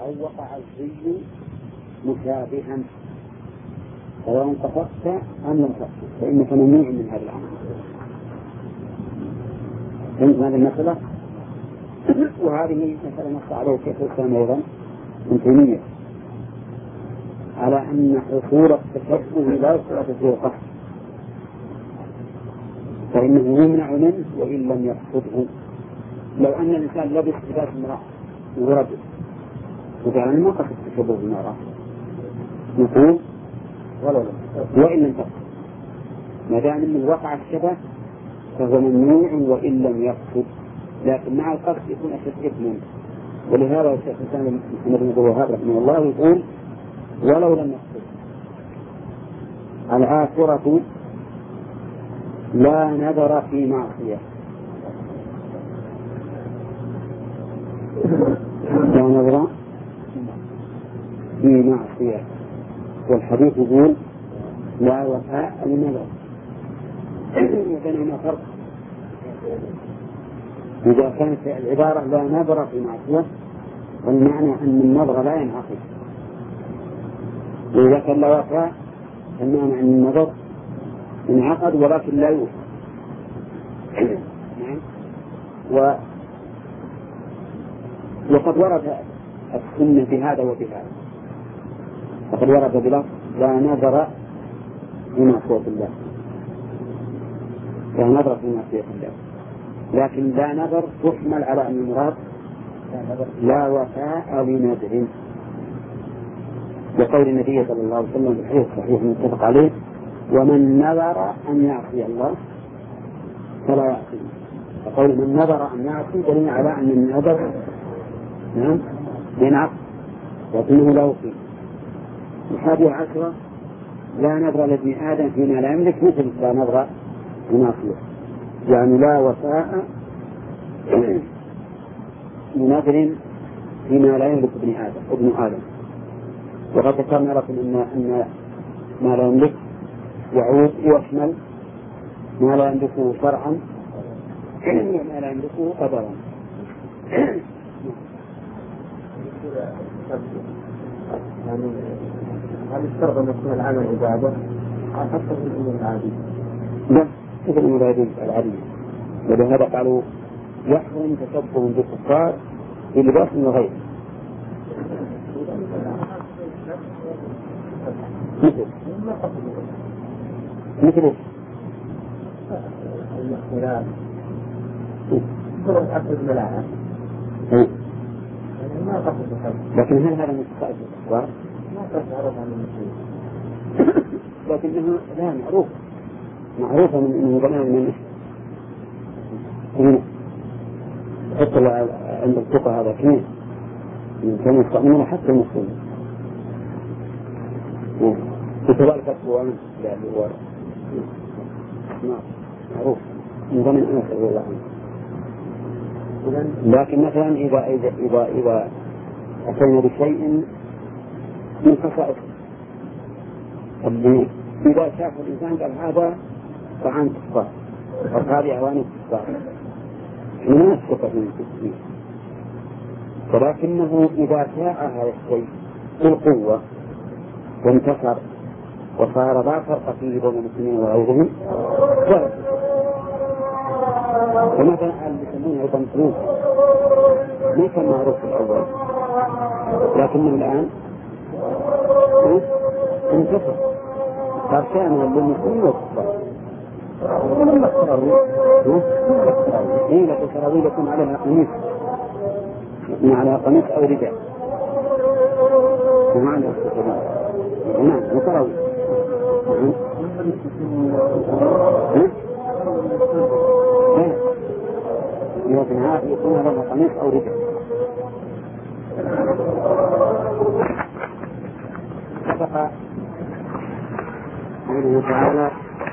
أو وقع الزي مشابها سواء قصدت أم لم تقصد فإنك ممنوع من هذا العمل. فهمت هذه المسألة؟ وهذه مسألة نص عليه شيخ الإسلام أيضا ابن تيمية على أن حصول التشبه لا يشترط فيه القصد، فإنه يمنع منه وإن لم يقصده. لو أن الإنسان لبس لباس امرأة ورجل وجعل ما قصد التشبه بالمرأة نقول ولا وإن لم تقصد، ما دام أنه وقع الشبه فهو ممنوع وإن لم يقصد، لكن مع القصد يكون أشد إثما. ولهذا الشيخ الإسلام محمد بن عبد الوهاب رحمه الله يقول ولو لم يقصد. العاشرة لا نذر في معصية. لا نذر في معصية، والحديث يقول لا وفاء لنذر، وبينهما فرق. إذا كانت العبارة لا نذر في معصية والمعنى أن النذر لا ينعقد، وإذا كان لا وفاء المعنى أن النذر انعقد ولكن لا يوفى. وقد ورد السنة بهذا وبهذا، فقد ورد بلفظ لا نذر في معصية الله، لا نذر في معصية الله، لكن لا نذر تحمل على أن المراد لا وفاء لنذر، وقول النبي صلى الله عليه وسلم بالحديث الصحيح المتفق عليه ومن نذر أن يعصي الله فلا يعصي. فقول من نذر أن يعصي دليل على أن النذر ينعقد لكنه لا يقيم. 11 لا نذر لابن آدم فيما لا يملك مثل لا نذر بمعصية، يعني لا وفاء لنذر فيما لا يملك ابن آدم. وقد ذكرنا لكم أن ما لا يملك يعود ويشمل ما لا يملكه شرعا وما لا يملكه قدرا. يعني هل الشرط أن يكون العمل عبادة حتى في الأمور العادية؟ لا، في الأمور العادية. ولهذا قالوا يحرم تشبه بالكفار في لباس وغيره. مثل الاختلاف الملاعب، لكن هل هذا مستقبل الكفار؟ ما تعرف عن المسلمين، لكنه لا معروفة من زمان من حتى عند الفقهاء هذا كنيس كانوا يستعملون حتى المسلمين وكذلك الصوان معروف من زمن أنس رضي الله عنه. لكن مثلا إذا أتينا بشيء من خصائص الدين، إذا شاف الإنسان قال هذا طعام كفار أو هذه أواني كفار ما نسقط من التسليم، ولكنه إذا شاء هذا الشيء بالقوة وانتصر وصار لا فرق فيه بين المسلمين وغيرهم ومثلا اللي يسمونه أيضا فلوس ما كان معروف في الأول لكنه الآن انتصر صار شأنه للمسلمين والكفار. إيه لكن السراويل يكون عليها قميص على قميص أو رداء وما عنده نعم وسراويل لكن هذا يكون عليها قميص أو رداء. سبق قوله تعالى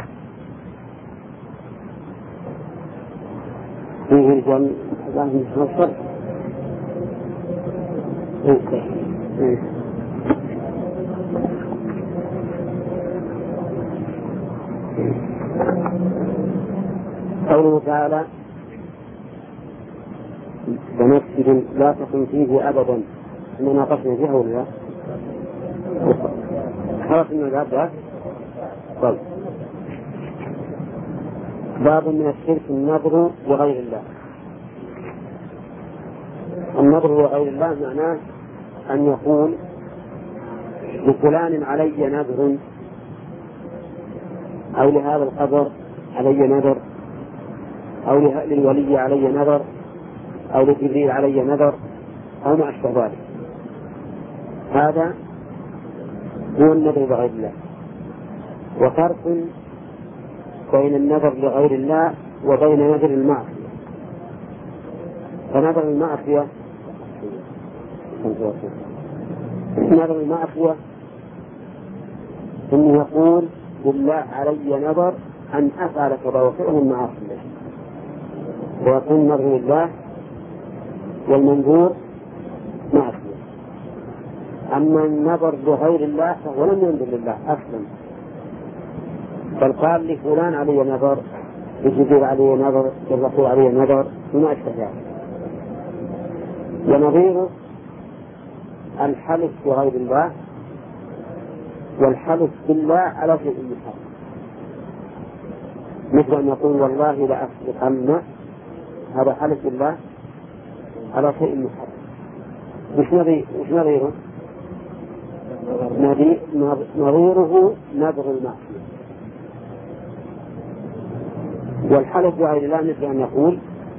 فيه رجال من الصبر قوله تعالى ومسجد لا تقم فيه أبدا إننا ناقشنا فيها ولا لا؟ خلاص إنه الباب. طيب، باب من الشرك النذر لغير الله. النذر لغير الله معناه أن يقول لفلان علي نذر، أو لهذا القبر علي نذر، أو للولي علي نذر، أو لجبريل علي نذر، أو ما أشبه ذلك. هذا هو النذر لغير الله. وفرق بين النذر لغير الله وبين نذر المعصية. فنذر المعصية إنه يقول بالله علي نذر أن أفعل كذا وكذا من معاصي الله، ويكون نذر الله والمنذور معصية. أما النذر لغير الله فهو لم ينذر لله أصلا، بل قال لفلان علي نذر، لجبريل علي نذر، للرسول علي نذر، وما أشبه ذلك. ونظيره الحلف بغير الله والحلف بالله على شيء محرم، مثل أن يقول والله لأسرقن، هذا حلف بالله على شيء محرم. وش نظيره؟ نظيره نذر المعصية. والحلف بغير الله مثل أن يقول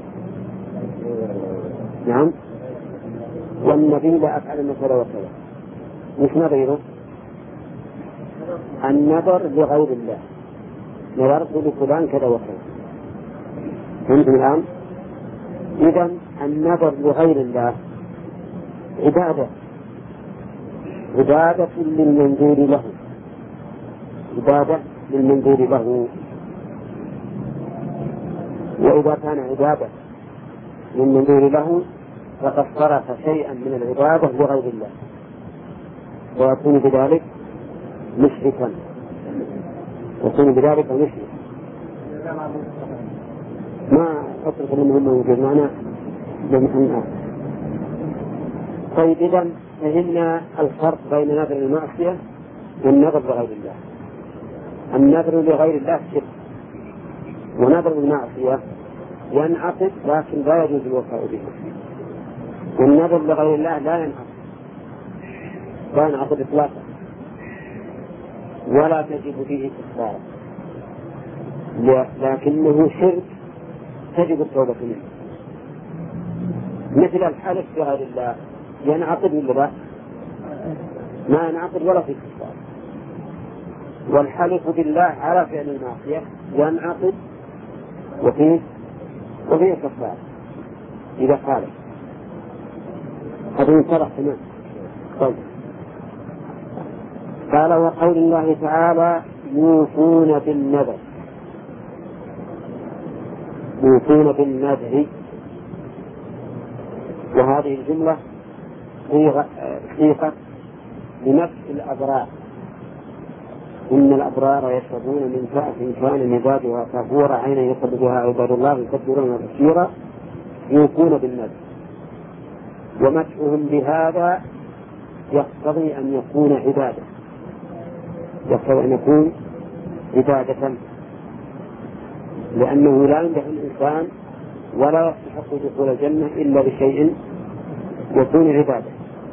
نعم والنبي لا أفعل كذا وكذا. مش نظيره النذر لغير الله، نذرت لفلان كذا وكذا. فهمتم الآن؟ إذن النذر لغير الله عبادة للمنذور له، عبادة للمنذور له. وإذا كان عبادة للمنذور له فقد صرف شيئا من العبادة لغير الله، ويكون بذلك مشركا، ما أترك منهم وجود معنا بمحن. طيب، إذن فهمنا الفرق بين نذر المعصية والنذر لغير الله. النذر لغير الله شرك، ونذر المعصية ينعقد لكن لا يجوز الوفاء به. والنذر لغير الله لا ينعقد إطلاقا، ولا تجب فيه كفارة، لكنه شرك تجب التوبة منه. مثل الحلف بغير الله ينعقد ولا لا؟ ما ينعقد ولا في كفارة. والحلف بالله على فعل المعصية ينعقد وفيه كفارة إذا خالف. هذا ينصرح تمام. طيب، قال وقول الله تعالى يوفون بالنذر. وهذه الجملة صيغة لنفس الأبرار. إن الأبرار يشربون من كأس كان مزاجها كافورا عينا يشرب بها عباد الله يكبرون كثيرا يوفون بالنذر. ومدحهم بهذا يقتضي أن يكون عبادة، لأنه لا يمدح الإنسان ولا يستحق دخول الجنة إلا بشيء يكون عبادة.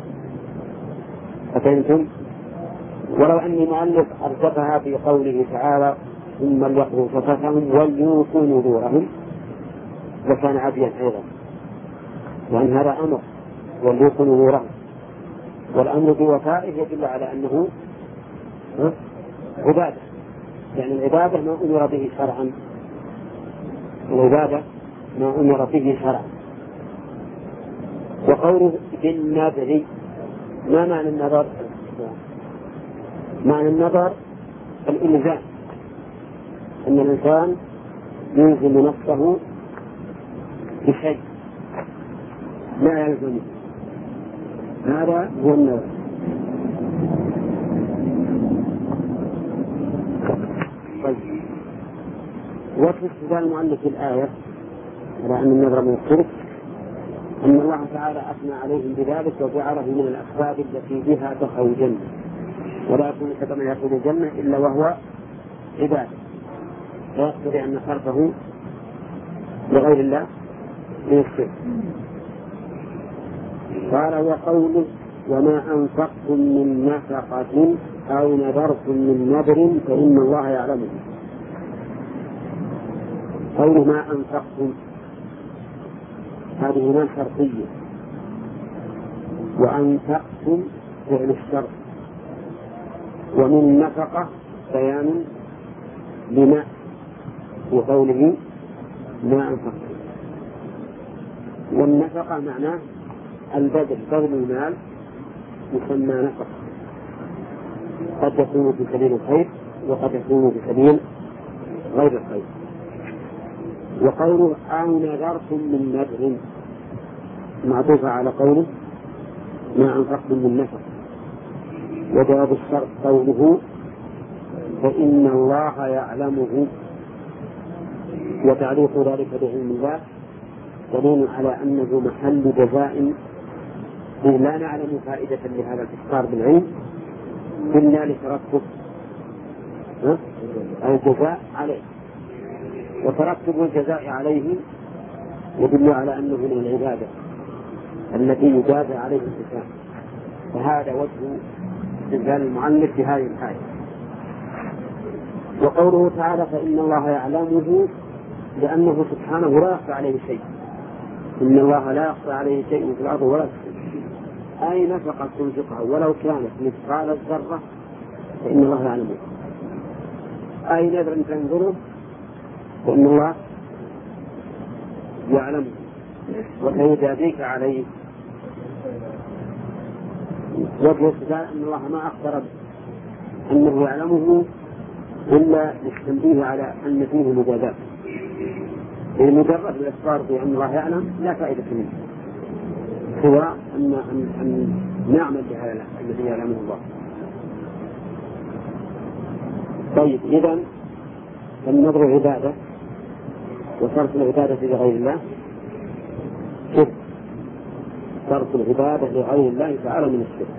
أفهمتم؟ ولو أني مؤلف أرجفها في قوله تعالى ثم ليقضوا تفثهم وليوفوا نذورهم لكان عاديا أيضا، وأن هذا أمر وليوفوا نذورهم، والأمر بوفائه يدل على أنه عبادة، يعني العبادة ما أمر به شرعا، وقوله بالنذر ما معنى النذر؟ معنى النذر الإلزام، أن الإنسان يلزم نفسه بشيء لا يلزمه، هذا هو النذر. طيب، وجه استدلال المؤلف الآية على أن النذر من الشرك أن الله تعالى أثنى عليهم بذلك وجعله من الأسباب التي بها دخلوا الجنة، ولا يكون سبب من يدخل الجنة إلا وهو عبادة، لا يقتضي أن صرفه لغير الله من الشرك. قال وقوله وما أنفقتم من نفقة أو نذرتم من نذر فإن الله يعلمه. قوله ما أنفقتم هذه ما شرطية، وأنفقتم فعل الشرط، ومن نفقة بيان لما في قوله ما أنفقتم. والنفقة معناه البذل، بذل المال يسمى نفقة، قد يكون في سبيل الخير وقد يكون في سبيل غير الخير. وقوله أو نذرتم من نذر معطوفة على قوله ما أنفقتم من نفقة. وجواب الشرط قوله فإن الله يعلمه، وتعليق ذلك بعلم الله دليل على أنه محل جزاء، لا نعلم فائدة لهذا الإخبار بالعلم إلا لترتب الجزاء عليه، وترتب الجزاء عليه يدل على أنه من العبادة التي يجازى عليه الإنسان. فهذا وجه استدلال المؤلف بهذه الآية. وقوله تعالى فإن الله يعلمه لأنه سبحانه لا يخفى عليه شيء، إن الله لا يخفى عليه شيء في الأرض ولا في السماء، أي نفقة تنفقها ولو كانت مثقال الذرة فإن الله يعلمه، أي نذر تنذره فإن الله يعلمه وسيجازيك عليه. وجه استدلال أن الله ما أخبر أنه يعلمه إلا للتنبيه على أن فيه مجازات، لمجرد الإخبار بأن الله يعلم لا فائدة منه سوى أن نعمل بهذا الذي يعلمه الله. طيب إذن فالنذر عبادة، وصرف العبادة لغير الله شرك، صرف العبادة لغير الله تعالى من الشرك.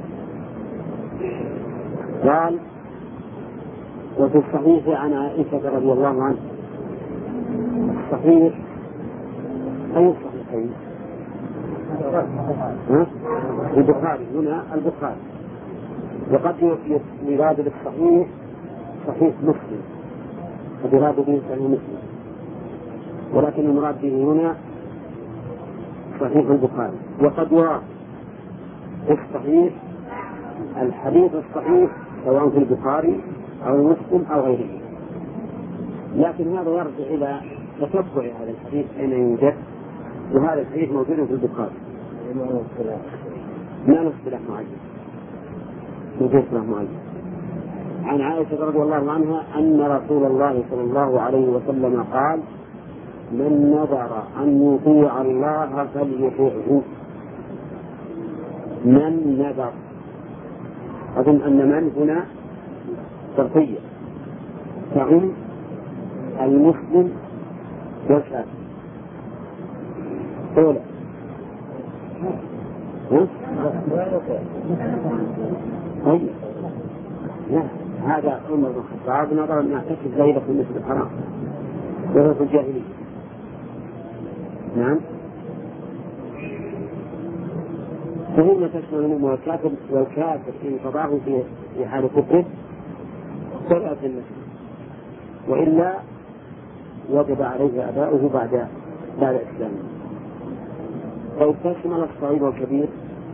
قال وفي الصحيح عن عائشة رضي الله عنها. الصحيح أي الصحيحين؟ البخاري، هنا البخاري، وقد يراد بالصحيح صحيح مسلم، قد يراد به صحيح مسلم، ولكن المراد به هنا صحيح البخاري. وقد يراد الصحيح الحديث الصحيح سواء في البخاري أو مسلم أو غيره، لكن هذا يرجع إلى تتبع هذا الحديث أين يوجد، وهذا الحديث موجود في البخاري ما له اصطلاح معين، موجود اصطلاح معين. عن عائشة رضي الله عنها أن رسول الله صلى الله عليه وسلم قال من نذر أن يطيع الله فليطيعه. من نذر، أظن أن من هنا شرطية تعم المسلم والكافر. أولى هذا عمر بن الخطاب نظر أن يعتكف ليلة في المسجد الحرام وهو في الجاهلية. نعم فهنا تشمل المؤمن والكافر إن قضاه في حال كفره سرعة المسجد، وإلا وجب عليه أداؤه بعد إسلامه. طيب تشمل الصغير والكبير؟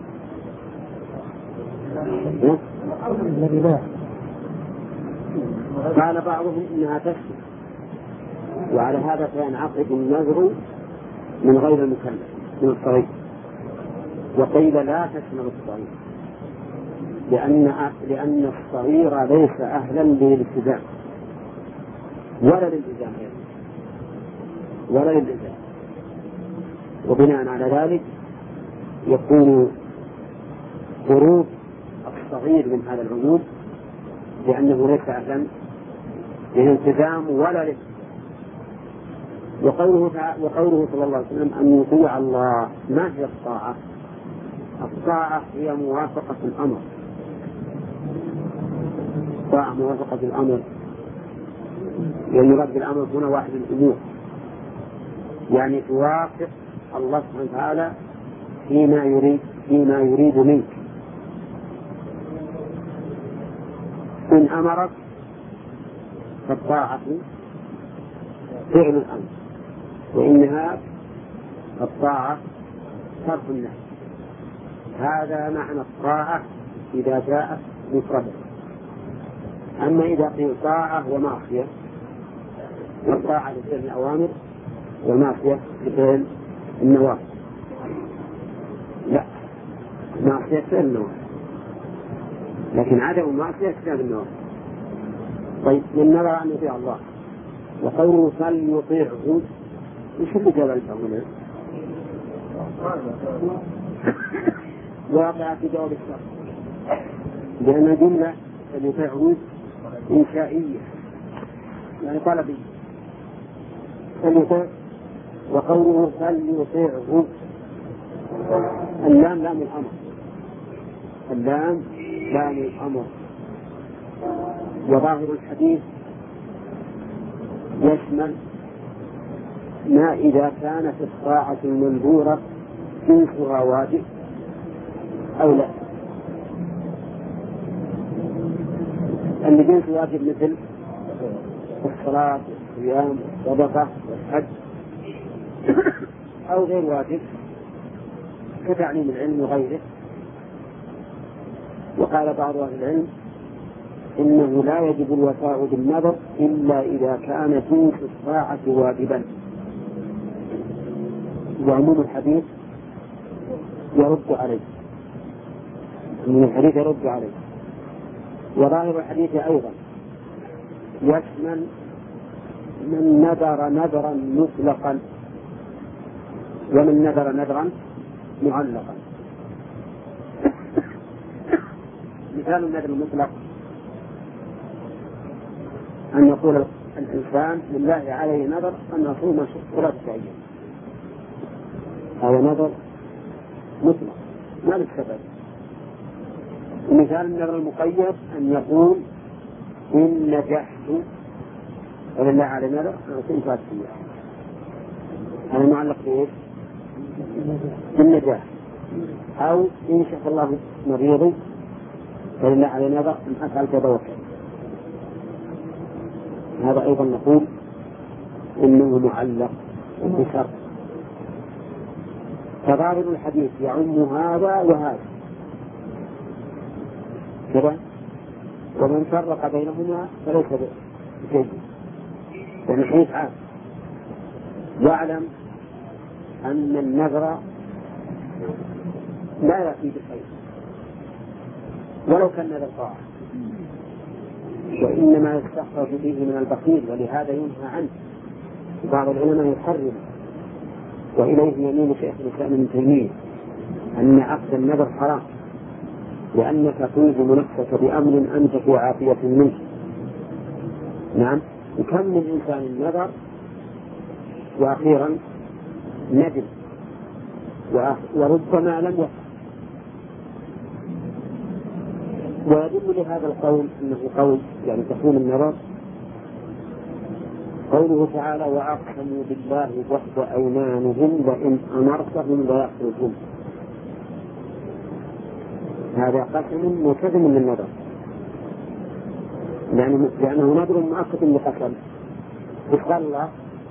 قال بعضهم إنها تشمل، وعلى هذا فينعقد النذر من غير المكلف من الصغير. وقيل لا تشمل الصغير لأن الصغير ليس أهلا للالتزام ولا للإلزام، وبناء على ذلك يكون خروج الصغير من هذا العموم لأنه ليس أهلا للالتزام ولا وقوله صلى الله عليه وسلم أن يطيع الله. ما هي الطاعة؟ الطاعة هي موافقة الأمر. الطاعة موافقة الأمر، يراد بالأمر هنا واحد الأمور، يعني توافق الله سبحانه وتعالى فيما يريد منك. إن أمرك فالطاعة فعل الأمر، وإن نهاك فالطاعة صرف النهي. هذا معنى الطاعة إذا جاءت مفردة. أما إذا قيل طاعة ومعصية، فالطاعة لفعل الأوامر والمعصية لفعل النواهي. لا، معصية فعل النواهي، لكن عدم المعصية فعل النواهي. طيب، من نرى أن يطيع الله، وقوله فليطيعه، وش اللي جاب الأمر؟ واقع في جواب الشرط، لأن جملة فليطيعه إنشائية يعني طلبية. فليطيع، وقوله فليطيعه، اللام لام الأمر، اللام لام الأمر. وظاهر الحديث يشمل ما إذا كانت الطاعة المنذورة جنسها واجب أو لا. اللي جنس واجب مثل الصلاة والصيام والصدقة والحج، أو غير واجب كتعليم العلم وغيره. وقال بعض أهل العلم إنه لا يجب الوفاء بالنذر إلا إذا كان جنس الطاعة واجبا. وعموم الحديث يرد عليه، من الحديث يرد عليه. وظاهر الحديث أيضا يشمل من نذر نذرا مطلقا ومن نذر نذرا معلقا. مثال النذر المطلق أن يقول الإنسان لله عليه نذر أن يصوم 3 أيام، هذا نذر مطلق ما للسبب. مثال النذر المقيد أن يقول إن نجحت ولله عليه نذر أن أصوم 3 أيام، هذا معلق بإيش؟ بالنجاح. أو إن شاء الله مريضي ولله عليه نذر أن أفعل كذا وكذا، هذا أيضا نقول إنه معلق بشرط. فظاهر الحديث يعم هذا وهذا كذا، ومن فرق بينهما فليس بشيء، يعني حديث عام. واعلم أن النذر لا يأتي بخير ولو كان نذر طاعة، وإنما يستخرج فيه من البخيل، ولهذا ينهى عنه. بعض العلماء يحرم، وإليه يميل شيخ الإسلام ابن تيمية أن عقد النذر حرام، لأنك تلزم نفسك بأمر أنت في عافية منه. نعم، وكم من إنسان النذر وأخيرا ندم وربما لم يفعل. ويدل لهذا القول أنه قول يعني تكون النذر قوله تعالى وأقسموا بالله جهد أيمانهم لئن أمرتهم ليخرجون. هذا قسم ملتزم للنذر، لأنه نذر مؤكد لقسم. قال الله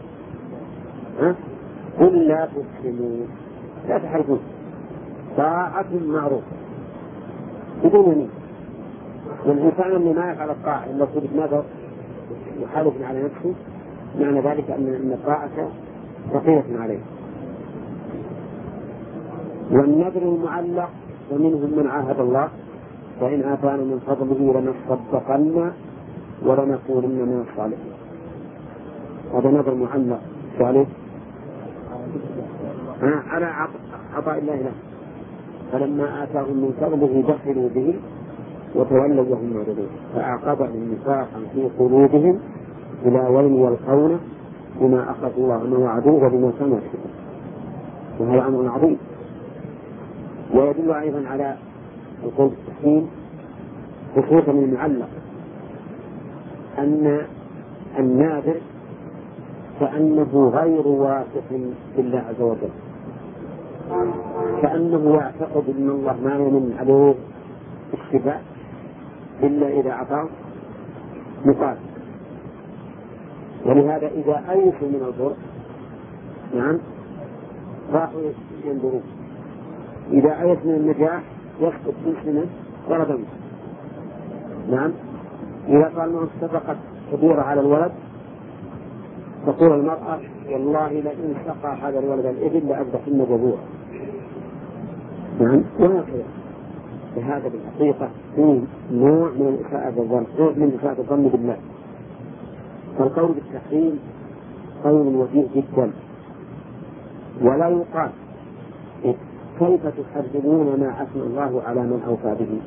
قل لا تقسموا لا تحرفوا، طاعة معروفة بدون يمين. والإنسان اللي ما يفعل الطاعة إلا صدق نذر يحالف على نفسه، معنى ذلك أن الطاعة ثقيلة عليه. والنذر المعلق ومنهم من عاهد الله وإن آتانا من فضله لنصدقن ولنكونن من الصالحين. هذا نذر معلق ثالث على عطاء الله له، فلما آتاهم من فضله بخلوا به وتولوا وهم معرضون، فأعقبهم نفاقا في قلوبهم إلى يوم يلقونه بما أخذ الله أنه وعدوه وبما كانوا يكسبون، وهذا أمر عظيم. ويدل أيضا على القول بالتحريم خصوصا المعلق أن النادر كأنه غير واثق بالله عز وجل، كأنه يعتقد أن الله ما يمن عليه الشفاء إلا إذا أعطاه مقابل. ولهذا إذا أيسوا من الضر نعم راحوا ينظرون، إذا أيس من النجاح يسقط كل سنة ورد منه. نعم إذا قال أنه سبقت كبيرة على الولد تقول المرأة والله لئن سقى هذا الولد الإبل لأذبحن جذوره. نعم وهكذا. فهذا بالحقيقة هو نوع من إساءة الظن، نوع من إساءة الظن بالله. فالقول بالتحريم قول وجيه جدا، ولا يقال كيف تحرمون ما أثنى الله على من أوفى به.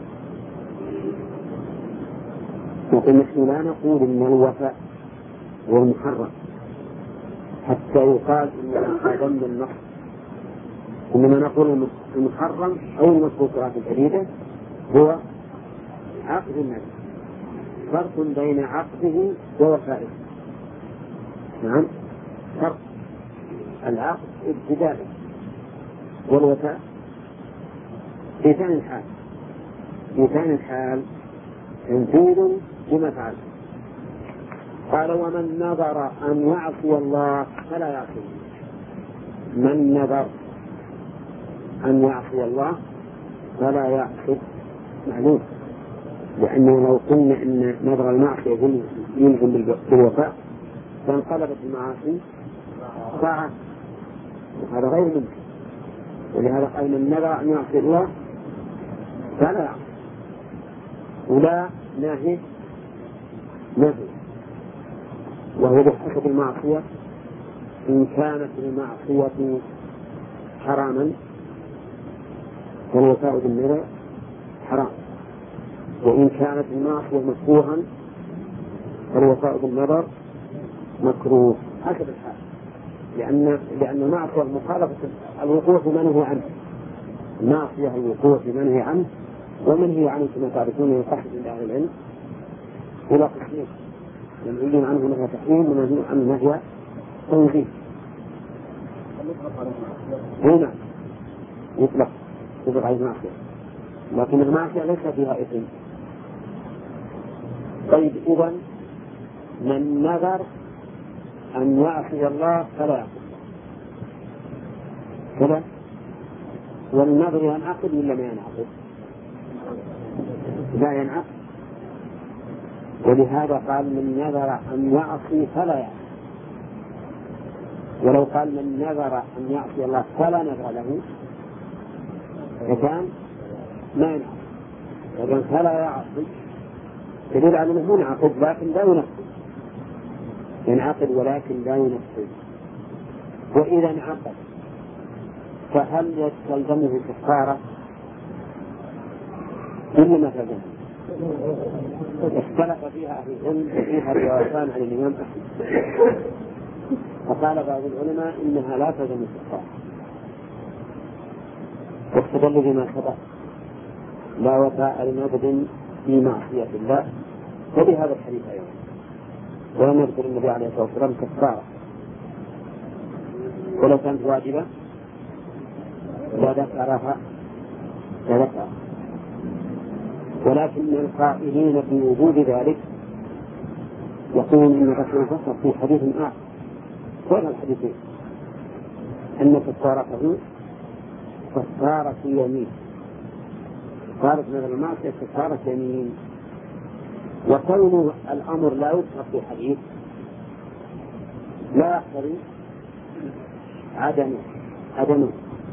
لكن نحن لا نقول إن الوفاء هو محرم حتى يقال إننا خادمنا النص، إنما نقول المحرم أو المذكورات الجديدة هو عقد النبي، فرق بين عقده ووفائه. نعم فرق، العقد ابتدائي والوفاء في ثاني الحال، في ثاني الحال تنفيذ لما فعل. قال ومن نظر أن يعصي الله فلا يعصي. من نظر أن يعصي الله فلا يعصي معلوم، لأنه لو قلنا أن نظر المعصية يلزم بالوفاء فانقلبت المعاصي طاعة، هذا غير ممكن. ولهذا قال من نظر أن يعصي الله فلا يعصي. ولا ناهي نهي، وهو بحسب المعصية. إن كانت المعصية حراما فالوفاء بالنذر حرام، وإن كانت المعصية مكروها فالوفاء بالنذر مكروه حسب الحال، لأن المعصية مخالفة الوقوع في منهي عنه. المعصية الوقوع في منهي عنه، ومنهي عنه كما تعرفون يقصد عند أهل العلم إلى قسمين: منهي عنه نهي تحريم، ومنهي عنه نهي تنزيه. هنا يطلق على المعصية، لكن المعصية ليس فيها إثم. طيب إذن من نذر أن يعصي الله فلا يعصي كذا، والنذر ينعقد ولا ما ينعقد؟ لا ينعقد. ولهذا قال من نذر أن يعصي فلا يعصي. ولو قال من نذر أن يعصي الله فلا نذر له فكان ما ينعقد. لكن فلا يعصي دليل على أنه ينعقد لكن لا ينفذ، ينعقد ولكن لا ينفذ. وإذا انعقد فهل يستلزمه كفارة إلا ما تلزمه؟ اختلف فيها أهل العلم، فيها روايتان عن الإمام أحمد، فقال بعض العلماء إنها لا تلزم الكفارة، واستدل بما سبق: لا وفاء لنبذ في معصية الله، وبهذا الحديث أيضا. ولم يذكر النبي عليه الصلاة والسلام كفارة، ولو كانت واجبة لذكرها، ولكن القائلين في وجود ذلك يقولون إن الرسول فسر في حديث آخر غير الحديثين أن كفارته كفارة يمين، كفارة من المعصية كفارة يمين. وكون الأمر لا يذكر في حديث لا يقتضي عدمه،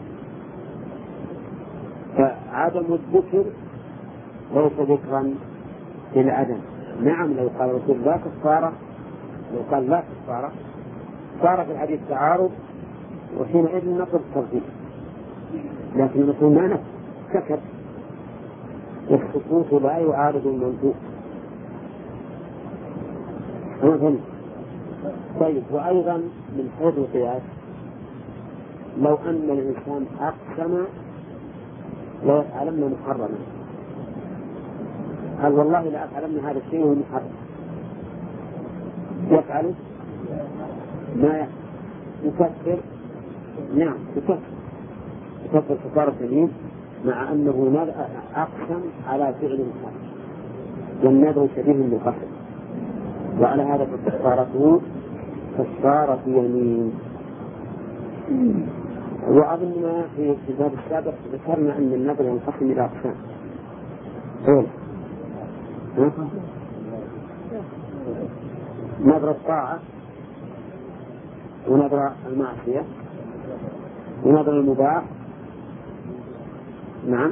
فعدم الذكر ليس ذكرا للعدم. نعم لو قال الرسول لا كفارة، لو قال لا كفارة صار في الحديث تعارض، وحينئذ نقض الترتيب. لكن الرسول ما نفس سكت، والسكوت لا يعارض المنطوق. طيب وأيضا من حيث القياس لو أن الإنسان أقسم لا يفعلن محرما، قال والله لا أفعلن هذا الشيء وهو محرم، يفعل ما يكفر؟ نعم يكفر كفارة يمين مع أنه أقسم على فعل محرم والنذر شبيه بالقسم، وعلى هذا فكفارته كفارة يمين. وأظن في الباب السابق ذكرنا أن النذر ينقسم إلى أقسام. نذر الطاعة ونذر المعصية ونذر المباح، نعم،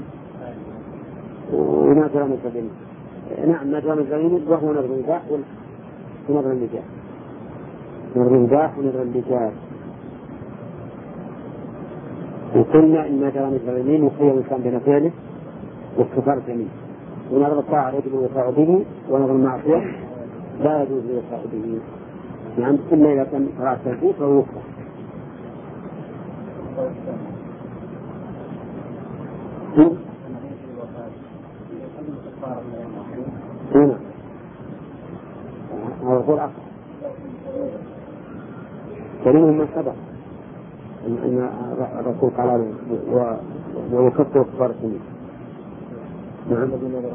ونذر المتبين، نعم، نذر المتبين وهو نذر المباح ونذر اللجاج، نذر المباح ونذر اللجاج. وقلنا إن نذر المتبين يخير الإنسان بين فعله والكفارة يمين، ونذر الطاعة يجب الوفاء به، ونذر المعصية لا يجوز الوفاء به، نعم، إلا إذا كان قراءة تنفيذ فهو يكفر. هنا هذا هو الأصل، ومنهم ما سبق أن الرسول قال ويكفر كفارة يمين. نعم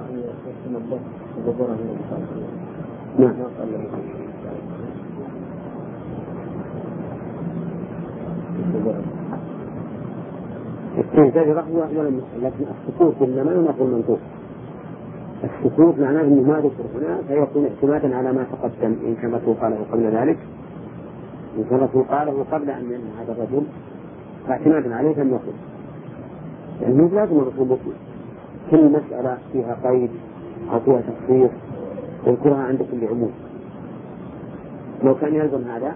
نعم. التنزيل رحمة لكن السكوت إنما ينقل المنطوق. السكوت معناه أنه ما ذكر هنا فيكون اعتمادا على ما تقدم إن كان الرسول قاله قبل ذلك، إن كان الرسول قاله قبل أن ينهى هذا الرجل فاعتمادا عليه فلم يقل، لأنه لازم الرسول يقول كل مسألة فيها قيد أو فيها تخصيص يذكرها عند كل عموم. لو كان يلزم هذا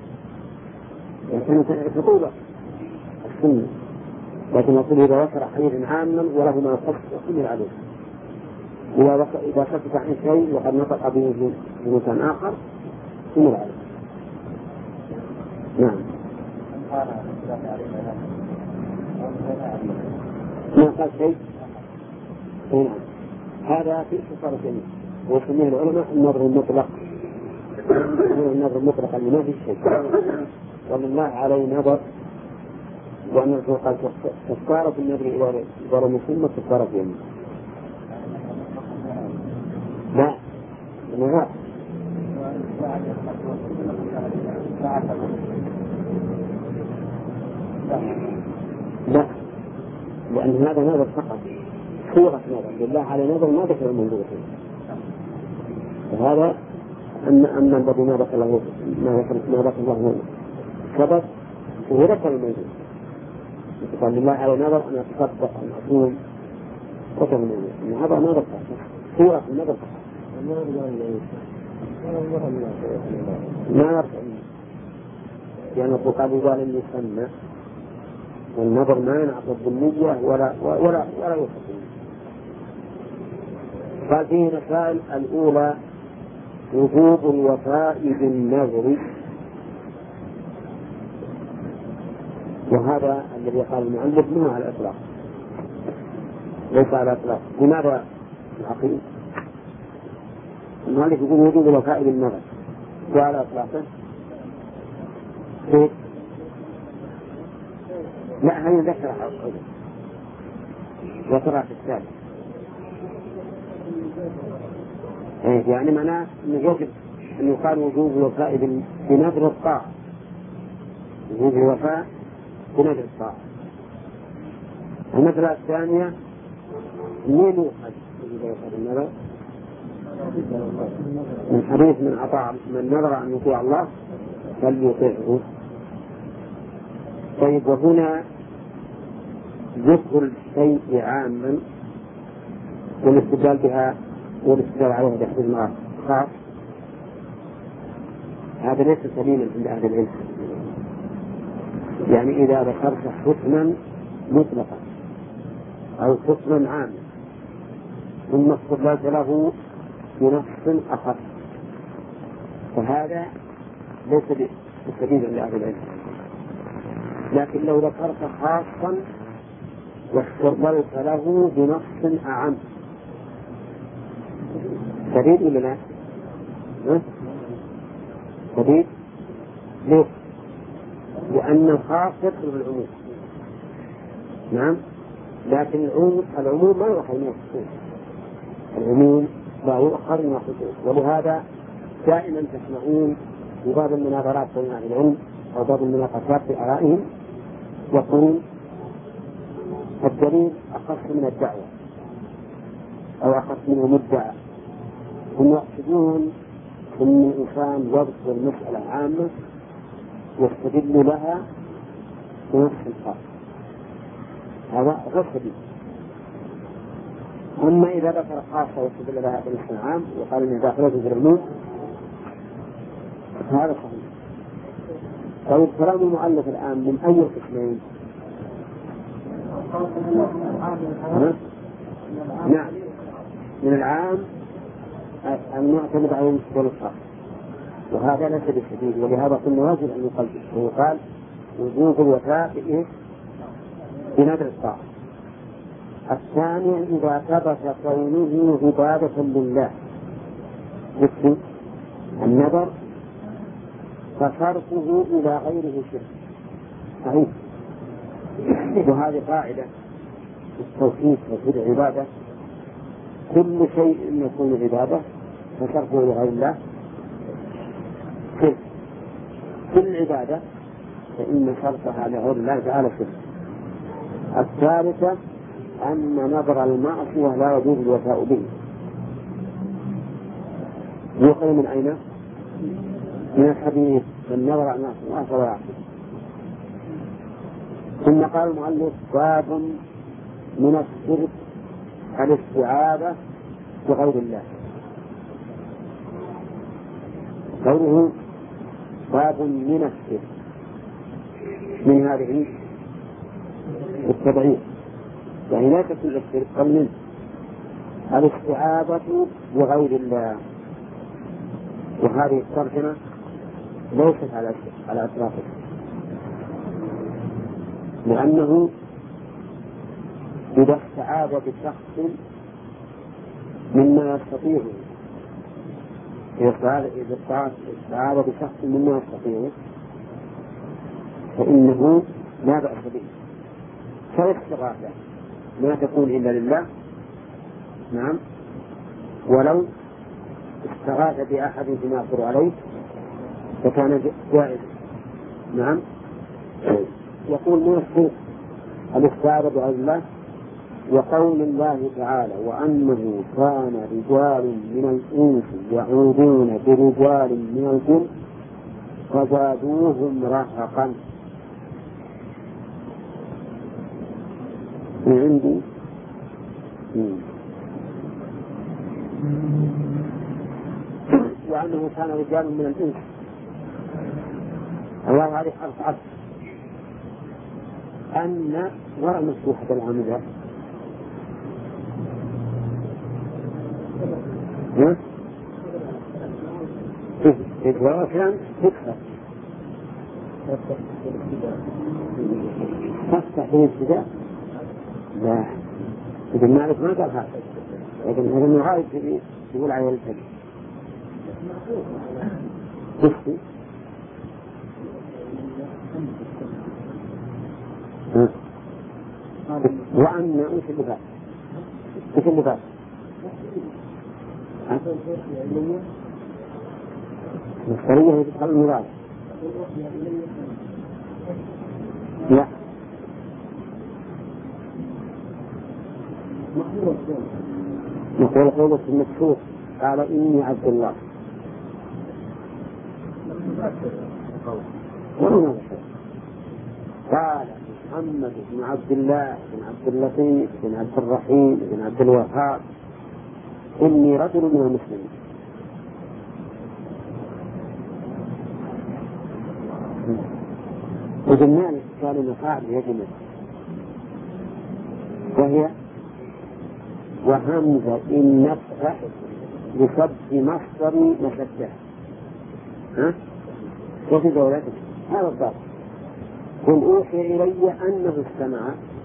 كانت خطوبة السنة، لكن يقول إذا وصل حديث عاما وله ما يخص يحمل عليه، إذا سكت عن شيء وقد نطق به في مكان آخر يحمل عليه. نعم. ما قال شيء؟ نعم. هذا في كفارة يمين، ويسميه العلماء النظر المطلق، النظر المطلق اللي ما في شيء، ولله عليه نظر، وأن الرسول قال كفارة النذر إذا لم يتم كفارة يمين. لا لا لا، لأن هذا نظر فقط، صورة نظر، لله على نظر ما ذكر المنظور فيه، وهذا أن الذي ما ذكر له سبب هو ذكر المنظور، قال لله على نظر أن يتصدق أن أصوم ذكر المنظور، أن هذا نظر فقط، صورة النظر فقط، ما يرفع يعني الرقاب قال إنه يسمى والنظر ما ينعقد بالنية ولا يوصف. قال فيه مسائل: الأولى وجوب الوفاء بالنذر، وهذا الذي قال المؤلف منه على الإطلاق، ليس على الإطلاق. لماذا العقيد؟ المؤلف يقول وجوب الوفاء بالنذر، وعلى إطلاقه كيف؟ لا، هل ذكر ذكرها في الثالث، يعني معناه أنه يجب أن يقال وجوب الوفاء بنذر الطاعة، وجوب الوفاء بنذر الطاعة. المسألة الثانية: مين يؤخذ النذر؟ من حديث من أطاع من نذر أن يطيع الله فليطيعه. طيب، وهنا ذكر الشيء عاما والاستدلال بها والاستدلال عليها بحديث المرأة خاص، هذا ليس سليما عند أهل العلم. يعني إذا ذكرت حكما مطلقا أو حكما عاما ثم استدللت له بنص أخر، فهذا ليس بالسبيل لأهل العلم. لكن لو ذكرت خاصا واستقبلت له بنص أعم سبيل ولا لا؟ سبيل ليه؟ لأن الخاص يدخل بالعموم. نعم، لكن العموم ما يؤخذ من الخصوص، العموم لا يؤخذ من الخصوص. ولهذا دائما تسمعون في بعض المناظرات بين أهل العلم أو بعض المناقشات في آرائهم يقول الدليل أخص من الدعوة أو أخص من المدعى. هم يقصدون أن الإنسان يذكر مسألة عامة يستدل لها بنص خاص، هذا غير سبيل. أما إذا ذكر خاصة واستدل لها بنص عام وقال إنه داخله في العموم هذا صحيح. طيب كلام المؤلف الآن من أي قسمين؟ نعم، من العام المعتمد على المستوى الخاص، وهذا ليس بالسبيل. ولهذا قلنا واجب أن يقلد، ويقال وجوب الوفاء بنذر الطاعة. الثاني إذا ثبت كونه عبادة لله مثل النذر فصرفه إلى غيره شرك صحيح. وهذه قاعدة التوحيد وفي العبادة، كل شيء يكون عبادة فصرفه إلى غير الله شرك. كل عبادة فإن صرفها لغير الله تعالى شرك. الثالثة أن نظر المعصية لا يجوز الوفاء به. يؤخذ من أين؟ من الحديث من نظر المعصية فهو يعصي. ثم قال المؤلف باب من الشرك الاستعاذة بغير الله. قوله باب من الشرك من هذه التبعيد، يعني لا تكون الشرك بل من الاستعاذة بغير الله. وهذه الترجمة ليست على أطلاقه، لأنه إذا استعاذ بشخص مما يستطيعه، إذا استعاذ بشخص مما يستطيعه فإنه لا بأس به. فالاستغاثة لا تكون إلا لله. نعم، ولو استغاث بأحد بما يقدر عليه فكان جائز. نعم، يقول من الشرك الاستعاذة بغير الله. وقول الله تعالى وأنه كان رجال من الإنس يعوذون برجال من الجن فزادوهم رهقا. من عندي وأنه كان رجال من الإنس. الله هذه حرف عطف أن وراء مفتوحة العاملة وكان تكفر تفتح في الابتداء. لا، ابن مالك ما قال هذا، لكن هذا المغايب يقول عليه الكلمة تفتح. وأن إيش اللي فات؟ إيش اللي فات؟ مصدرية هي تدخل المضارع. لا، نقول قولة المكشوف قال إني عبد الله. قال محمد بن عبد الله بن عبد اللطيف بن عبد الرحيم بن عبد الوهاب إني رجل من المسلمين. وابن مالك قال مفاعل يجمع، وهي وهمزة إن نفتح بسبب مصدر مسجح وفي دولته هذا الضابط. قل أوحي إلي أنه استمع،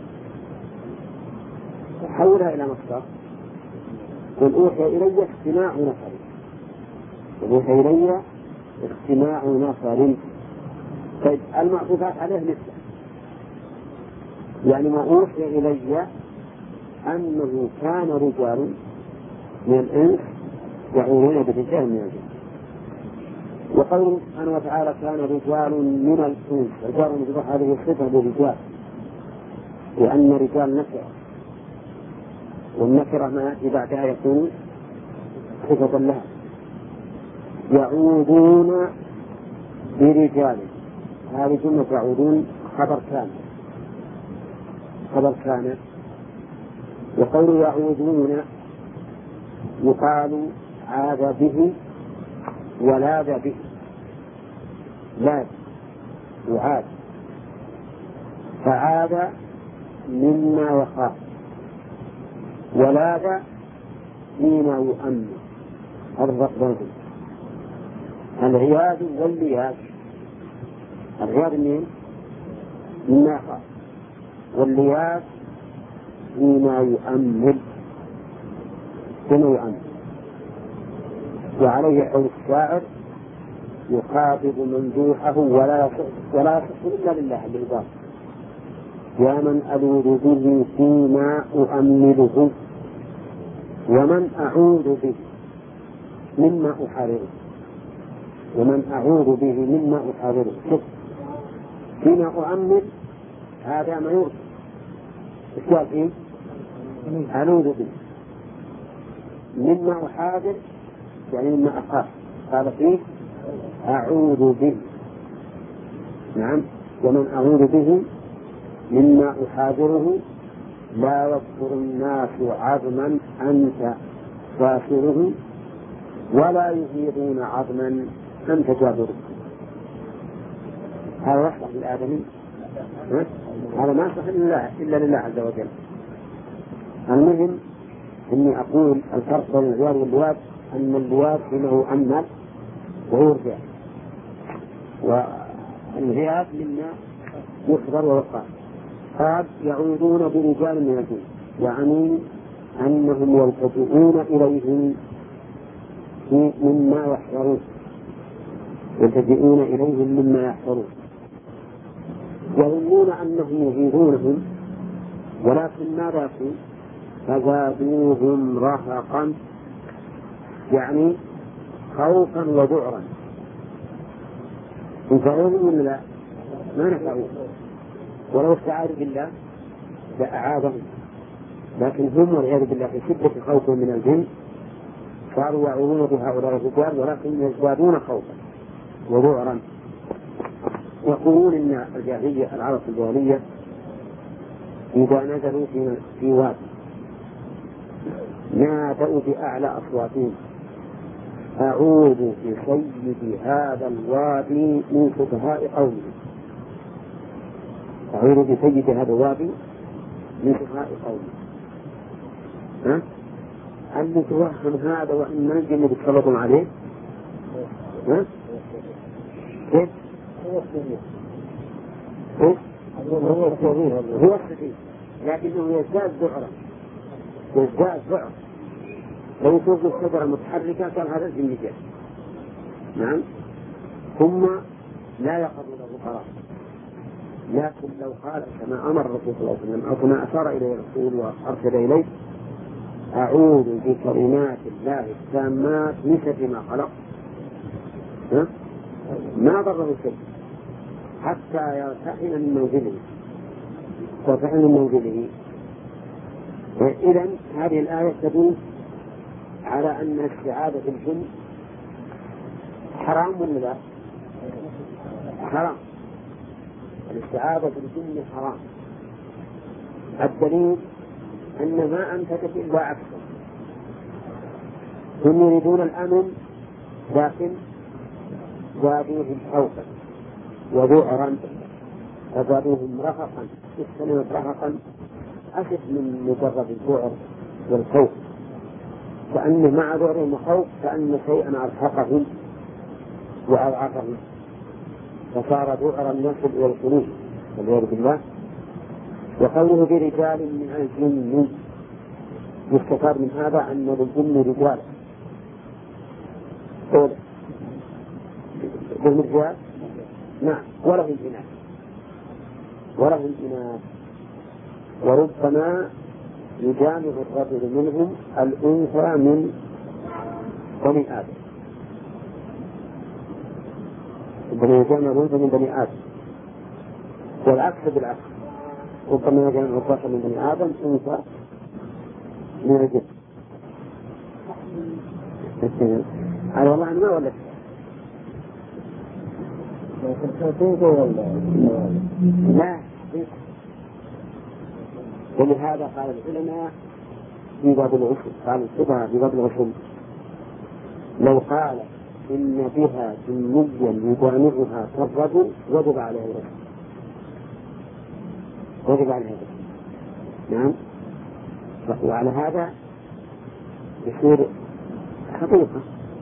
حولها إلى مصدر. قل أوحي إلي استماع نفر، قل أوحي إلي استماع نفر. طيب المعطوفات عليه مثله، يعني ما أوحي إلي أنه كان رجال من الإنس يعوذون برجال من الجن. وقوله سبحانه وتعالى كان رجال من الإنس، رجال يصبح هذه الصفة للرجال، لأن رجال نكرة، والنكرة ما يأتي بعدها يكون صفة لها. يعوذون برجال، هذه جملة يعوذون خبر كان. وقول يعوذون يقال عاد به ولاذ به، لاذ وعاد، فعاد مما يخاف، ولاذ فيما يؤمن. الرقبة العياذ واللياذ، العياذ مما يخاف، واللياذ فيما يؤمن. وعليه قول الشاعر يخاطب ممدوحه ولا يصح إلا لله بالإضافة، يا من ألوذ به فيما أؤمله، ومن أعوذ به مما أحرره، ومن أعوذ به مما أحرره. شوف فيما أؤمل هذا ما يرسل إشياء فيه ألوذ به، مما أحاذر يعني مما أخاف قال فيه أعوذ به. نعم، ومن أعوذ به مما أحاذره، لا يذكر الناس عظما أنت كافره، ولا يهيبون عظما أنت جابره. هذا يصلح للآدمي، هذا ما يصلح إلا لله عز وجل. المهم إني أقول الفرق بين العياذ واللواذ أن اللواذ إنه أمل ويرجع، والعياذ مما يخبر ويقال. قال يعوذون برجال من الجن، يعني أنهم يلتجئون إليهم مما يحذرون، يلتجئون إليهم مما يحذرون، يظنون أنهم يغيظونهم، ولكن ماذا يكون؟ فزادوهم رهقا، يعني خوفا وذعرا. ينفعون ولا لا؟ ما نفعون، ولو استعاذوا بالله لأعاذهم، لكن هم والعياذ بالله في شدة خوفهم من الجن صاروا يعوذون بهؤلاء الرجال، ولكن يزدادون خوفا وذعرا. يقولون إن الجاهلية، العرب الجاهلية إذا نزلوا في واد نادوا بأعلى أصواتهم أعوذ بسيد هذا الوادي من سفهاء قومه، أعوذ بسيد هذا الوادي من سفهاء قومه. هل توهم هذا وإن الجن يتسلطون عليه؟ كيف؟ هو السفيه، لكنه يزداد ذعرا، لو يشوف الشجرة متحركة كان هذا الجن جاء. نعم، ثم لا يقضون الفقراء، لكن لو قال كما أمر الرسول صلى الله عليه وسلم أو كما أشار إليه الرسول وأرشد إليه أعوذ بكلمات الله التامات من شر ما خلق، ما ضره شيء حتى يرتحل من منزله. إذن هذه الآية تدل على أن استعاذة الجن حرام ولا لا؟ حرام، الاستعاذة بالجن حرام. الدليل أن ما أنتجت إلا عكسه، هم يريدون الأمن لكن زادوهم خوفا وذعرا، فزادوهم رهقا. كلمة رهقا أشد من مجرد الذعر والخوف، كأن مع ذعرهم وخوف كأن شيئا أرهقهم وأضعفهم. فصار بعر النسل إلى الخلود والعياذ بالله. وقوله برجال من الجن يستفاد من هذا أن للجن رجال بالرجال نعم ولهم إناث وربما يجامع الرجل منهم الأنثى من بني آدم يجامع الأنثى من بني آدم والعكس بالعكس ربما يجامع الرجل من بني آدم أنثى من الجن. على والله ما ولا لا. ولهذا قال العلماء في باب الغسل قال الشبهة في باب الغسل لو قال إن بها جنيا يجامعها كالرجل وجب عليه الغسل نعم. وعلى هذا يصير حقيقة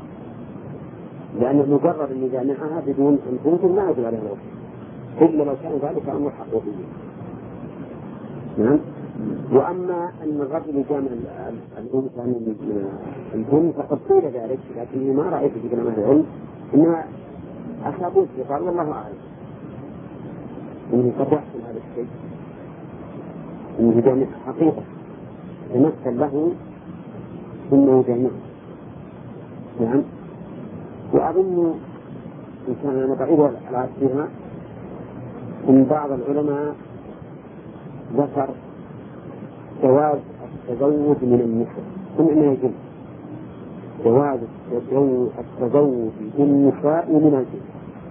لأنه مجرد أن يجامعها بدون أن تنزل ما يجب عليه الغسل إلا لو كان ذلك أمر حقيقي. نعم. وأما أن الرجل يجامع الأنثى من الجن فقد قيل ذلك لكني ما رأيت في كلام أهل العلم إنما أصابوه قال والله أعلم إنه قد يحصل هذا الشيء إنه يجامع حقيقة يمثل له إنه يجامع. نعم. وأظن إن كان أنا بعيد على فيها إن بعض العلماء ذكر جواز التزوج من النساء من الجن جواز التزوج بالنساء من الجن.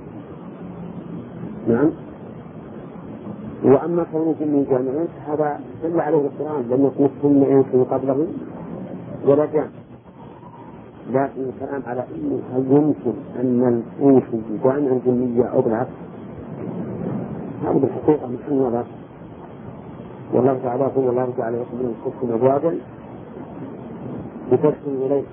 نعم. وأما كون الجن يجامعون هذا دل عليه القرآن لم يكن كن إنس قبله ولا جان. لكن الكلام على أنه هل يمكن أن الإنس يجامع الجنية أو بالعكس هذا بالحقيقة من النظر. والله تعالى يقول الله تعالى يقول من الكفر أزواجا لتسكنوا إليه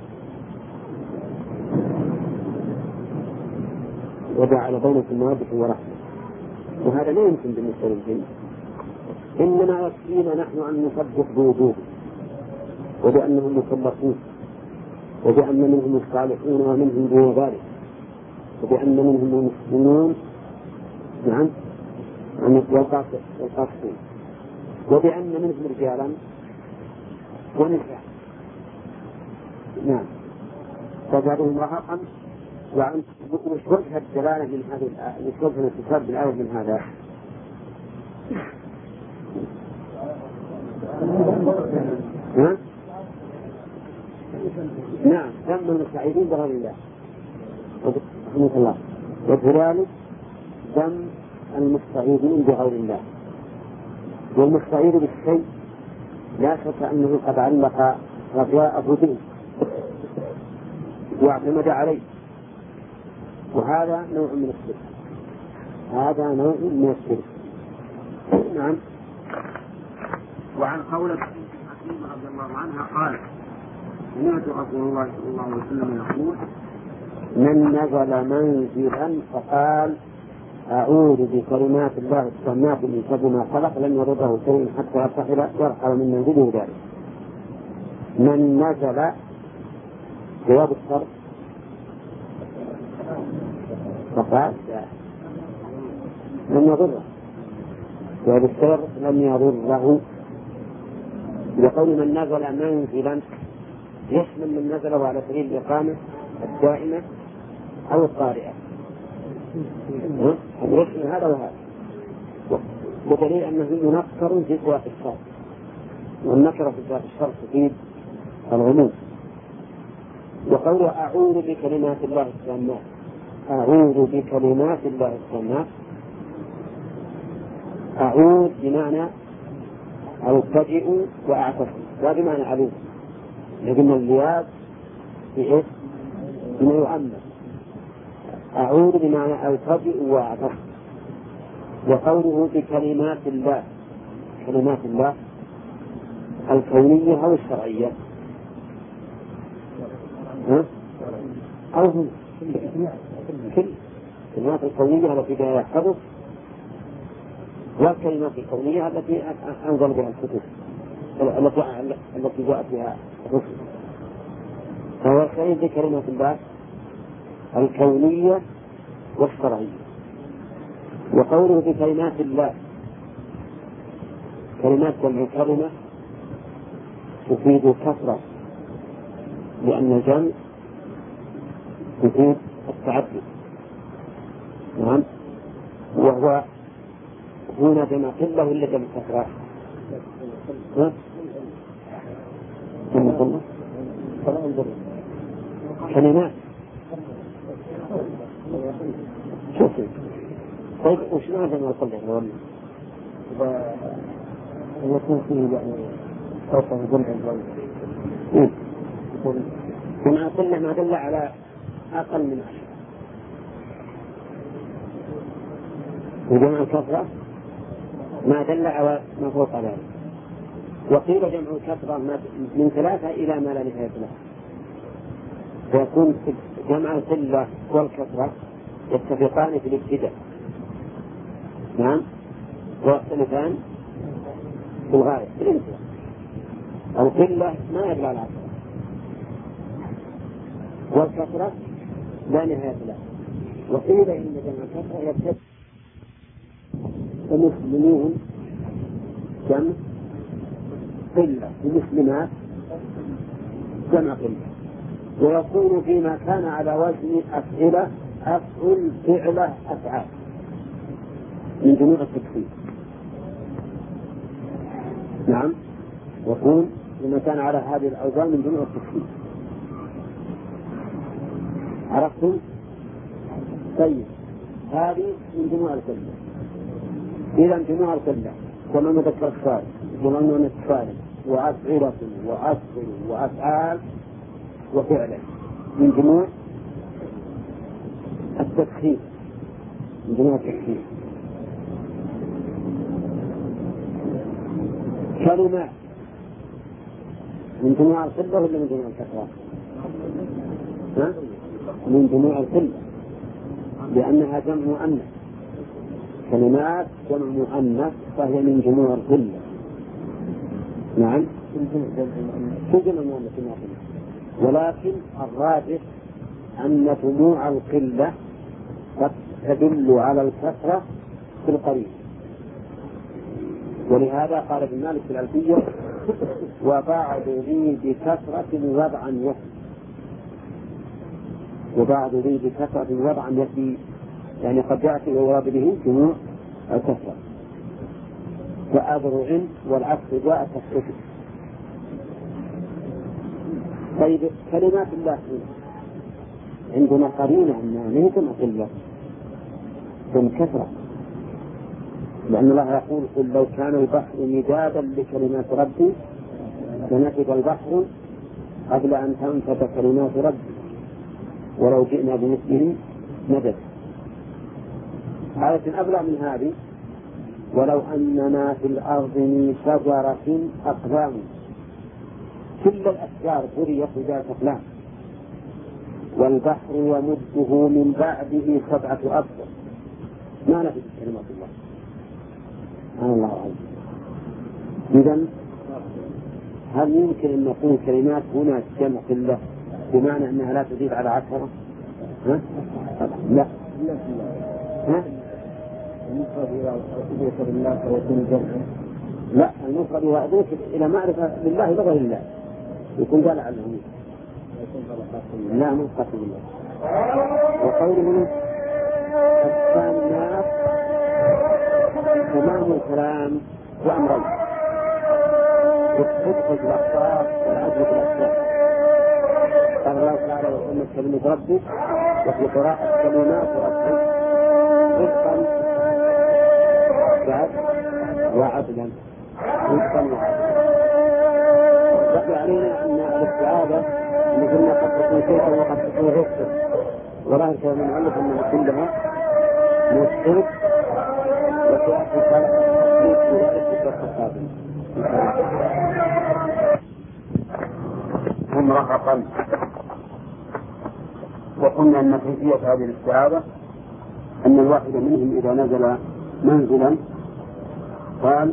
وجعل بينكم مودة ورحمة. وهذا لا يمكن بالنسبة للجن إنما يكفينا نحن أن نصدق بوجوده وبأنهم مخلصون وبأن منهم الصالحون ومنهم دون ذلك وبأن منهم المسلمون نعم والقاسطون وبأن منهم رجالا ونساء نعم فجعلهم رهقا. وعن وجه الدلالة من هذه الآية وجه الاتصال بالآية من هذا نعم ذم المستعيذين بغير الله رحمه الله وكذلك ذم المستعيذين بغير الله. والمستعيذ بالشيء لا شك أنه قد علق رجاءه به واعتمد عليه وهذا نوع من الشرك. نعم. وعن قولة حكيم رضي الله عنها قال سمعت رسول الله صلى الله عليه وسلم يقول من نزل منزلا فقال أعوذ بكلمات الله التامات من شر ما خلق لن يرده شيء حتى يرحل من منزله ذلك. من نزل جواب الشر فقال لن يضره جواب الشر لن يضره. يقول من نزل منزلا يشمل من نزله على سبيل الإقامة الدائمة أو الطارئة يشمل هذا وهذا بدليل أنه ينكر في سياق الشر والنكرة في سياق الشر تفيد الغموض. وقول أعوذ بكلمات الله التامات أعوذ بكلمات الله التامات أعوذ بمعنى ألتجئ وأعتصم لا بمعنى ألوذ لكن اللياذ في إيه؟ بما يؤمن أعوذ بمعنى ألتجئ وأعتصم. وقوله بكلمات الله كلمات الله الكونية أو الشرعية أو كل الكلمات الكونية التي بها يحفظه والكلمات الكونية التي أنزل بها الكتب التي جاءت بها الرسل. فهو يستعين بكلمات الله الكونية والشرعية. وقوله بكلمات الله كلمات جمع كلمة تفيد كثرة، لأن الجمع تفيد التعدد. نعم. وهو هنا جمع قلة ولا جمع كثرة؟ جمع قلة كلمات. شوفوا طيب وش معنى جمع قلة؟ يكون فيه يعني توقف جمع الجمع. جمع قلة ما دل على أقل من 10، وجمع الكثرة ما دل على ما فوق ذلك. وقيل جمع الكثرة من 3 إلى ما لا نهاية له، فيكون جمع القلة والكثرة يتفقان في الابتداء. نعم. ويختلفان في الغاية في الانتهاء. القلة ما يدل على 10، والكثرة لا نهاية له. وقيل إن جمع الكثرة يبتدئ فمسلمون جمع قلة ومسلمات جمع قلة. ويكون فيما كان على وزن أفعلة أفعل فعلة أفعال من جميع التكفير. نعم. يكون فيما كان على هذه الأوزان من جميع التكفير. عرفتم؟ طيب هذه من جموع القلة. إذا جموع القلة جمع مذكر الصالح، جمع مؤنث الصالح، وأفعلة وأفعل وأفعال وفعلا من جموع التكفير. من جموع التكفير. كلمات من جموع القلة ولا من جموع الكثرة؟ من جموع القلة، لأنها جمع مؤنث. كلمات جمع مؤنث فهي من جموع القلة. نعم. في جمع مؤنث، ولكن الراجح أن جموع القلة قد تدل على الكثرة في القليل. ولهذا قال ابن مالك في الألفية: وبعض ذي بكثرة وضعا يكفي. وبعض ذي بكثرة وضعا يكفي، يعني قد يأتي ويراد به جموع الكثرة. فأذرع والعكس جاء تخفيف. طيب كلمات الله عندنا قرينة أنها ليس قلة بل كثرة، لأن الله يقول: قل لو كان البحر مدادا لكلمات ربي لنفد البحر قبل أن تنفد كلمات ربي ولو جئنا بمثله مدد. آية أبلغ من هذه: ولو أن ما في الأرض من شجرة أقلام كل الأشجار بريت ذات أقلام والبحر يمده من بعده 7 أبحر ما نفد كلمات الله. الله أعلم. إذن هل يمكن أن نقول كلمات هنا جمع قلة بمعنى أنها لا تزيد على 10؟ لا. المفرد إذا أضيف لله فيكون جمعا. لا، المفرد إذا أضيف إلى معرفة لله بغير الله يكون قال عنه لا من قتل الله. وقوله الثانيات تمام الكلام وأمرين: الصدق في الأخبار والعدل في الأخبار. قال الله تعالى: وإن كلمة ربك، وفي قراءة كلمات ربك صدقا وعدلا. صدقا وعدلا. بقي علينا أن الاستعاذة مثل قد تكون شيئا وقد تكون غفر، وظاهر كلام المؤلف أنها كلها من الصدق، وتأتي في ذلك القادم هم رهقا. وقلنا أن كيفية هذه الاستعاذة أن الواحد منهم إذا نزل منزلا قال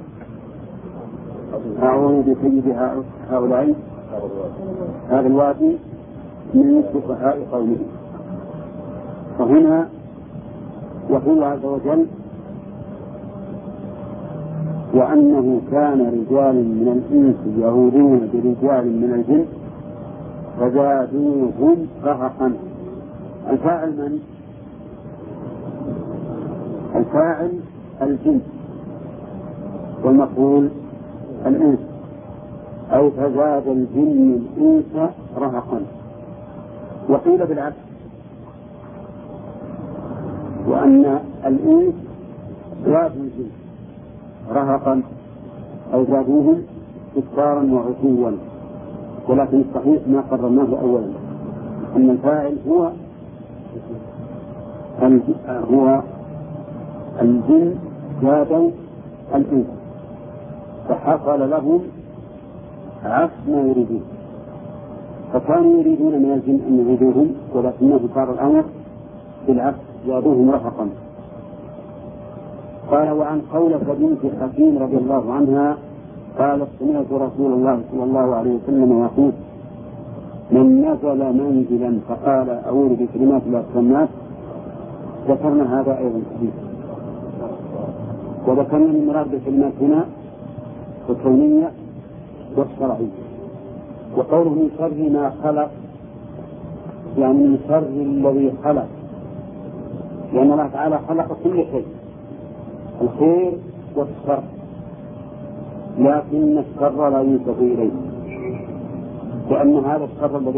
أعوذ بسيد هؤلاء هذا الوادي من سفهاء قومه. فهنا يقول عز وجل وأنه كان رجال من الإنس يعوذون برجال من الجن فزادوهم رهقا. الفاعل من؟ الفاعل الجن والمفعول الإنس، أي فزاد الجن الإنس رهقا. وقيل بالعكس وأن الإنس زادوا الجن رهقا أو زادوهم كفارا وعتوا، ولكن الصحيح ما قررناه أولا أن الفاعل هو الجن زادوا الإنس فحصل لهم عكس ما يريدون، فكانوا يريدون من الجن أن يعيدوهم ولكنه صار الأمر بالعكس زادوهم رهقا. قال وعن قولة بنت حكيم رضي الله عنها قالت سمعت رسول الله صلى الله عليه وسلم يقول من نزل منزلا فقال أعوذ بكلمات الله التامات. ذكرنا هذا أيضا حديث، وذكرنا من مراد بالكلمات هنا الكونية والشرعية. وقوله من شر ما خلق يعني من شر الذي خلق، لأن الله تعالى خلق كل شيء الخير والشر، لكن الشر لا ينسب إليه، لأن هذا الشر الذي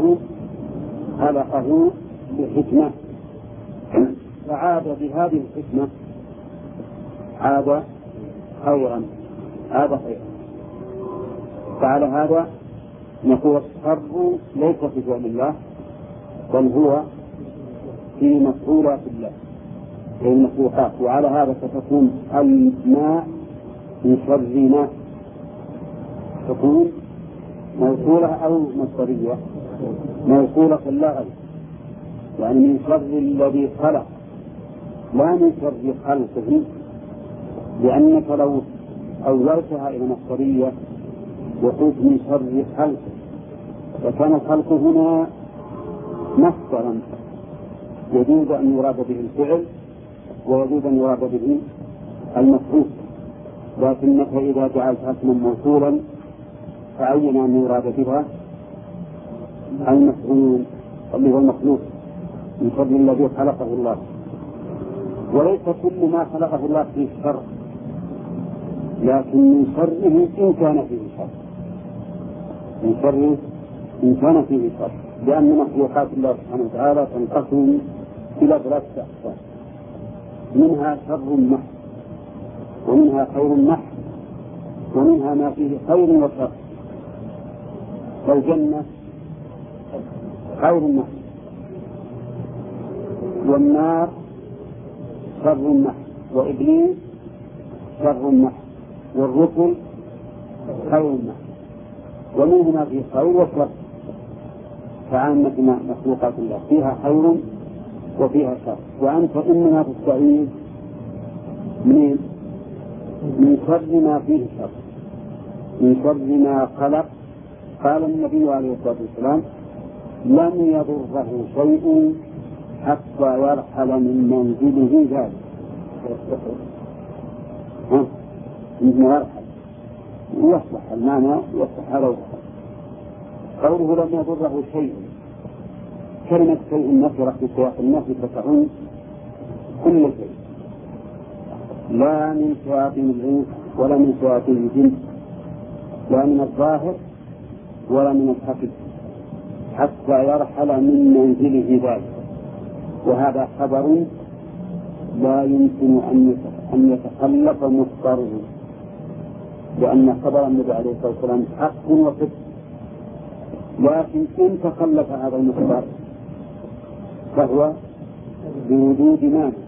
خلقه بحكمة، فعاد بهذه الحكمة عاد خيرا. فعلى هذا نقول الشر ليس في فعل الله بل هو في مفعولات الله في المخلوقات. وعلى هذا ستكون الماء من شر ما تكون موصولة أو مصدرية موصولة لا غير، يعني من شر الذي خلق لا من شر خلقه، لأنك لو أولتها إلى مصدرية وقلت من شر خلقه فكان الخلق هنا مصدرا يجوز أن يراد به الفعل ويجوز أن يراد به المفعول، لكنك إذا جعلت اسما موصولا فعين أن يراد بها المفعول اللي هو المخلوق من شر الذي خلقه الله. وليس كل ما خلقه الله فيه شر، لكن من شره إن كان فيه شر، من شره إن كان فيه شر، لأن مخلوقات الله سبحانه وتعالى تنقسم إلى 3 أقسام، منها شر محض ومنها خير محض ومنها ما فيه خير وشر. فالجنة خير محض والنار شر محض وإبليس شر محض والرسل خير محض، ومنه ما فيه خير وشر. فعامة مخلوقات الله فيها خير وفيها شر، وأنت إنما تستعيذ من شر ما فيه شر، من شر ما خلق. قال النبي عليه الصلاة والسلام لم يضره شيء حتى يرحل من منزله ذلك. من يرحل يصلح المعنى يصلح هذا وصلح. قوله لم يضره شيء، كلمة شيء نكرة في سياق النفي فتعم كل شيء، لا من شياطين الإنس ولا من شياطين الجن، لا من الظاهر ولا من الحقيقة، حتى يرحل من منزله ذلك. وهذا خبر لا يمكن أن يتخلف مضطره، لأن خبر النبي عليه الصلاة والسلام حق وصدق، لكن إن تخلف هذا المخبر فهو بوجود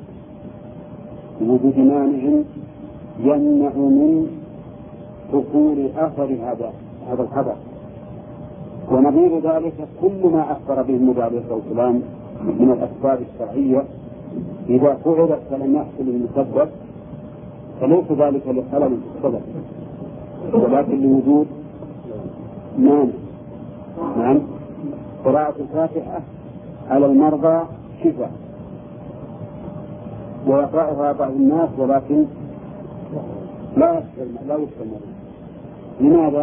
مانع يمنع من حصول أثر هذا الخبر. ونظير ذلك كل ما أخبر به النبي عليه الصلاة والسلام من الأسباب الشرعية إذا فعلت فلم يحصل المسبب فليس ذلك لخلل في السبب ولكن لوجود مانع. نعم. قراءة الفاتحة على المرضى شفاء ويقرأها بعض الناس ولكن لا يستمر. لماذا؟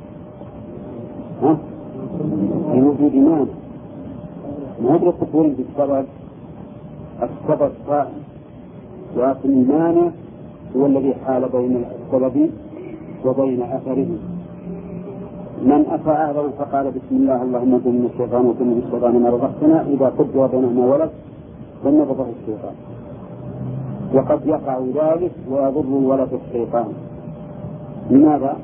لوجود مانع. ما هو التكوين بالسبب، السبب قائم ولكن المانع هو الذي حال بين السبب وبين أثره. من أتى أهله فقال بسم الله اللهم اجعلنا من الشيطان وكن من الشيطان ما رزقتنا إذا قدر بينهما ولد لم يضره الشيطان. وقد يقع ذلك ويضر الولد الشيطان. لماذا؟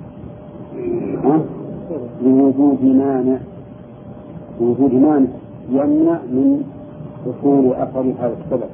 لوجود مانع يمنع من حصول أثر هذا السبب.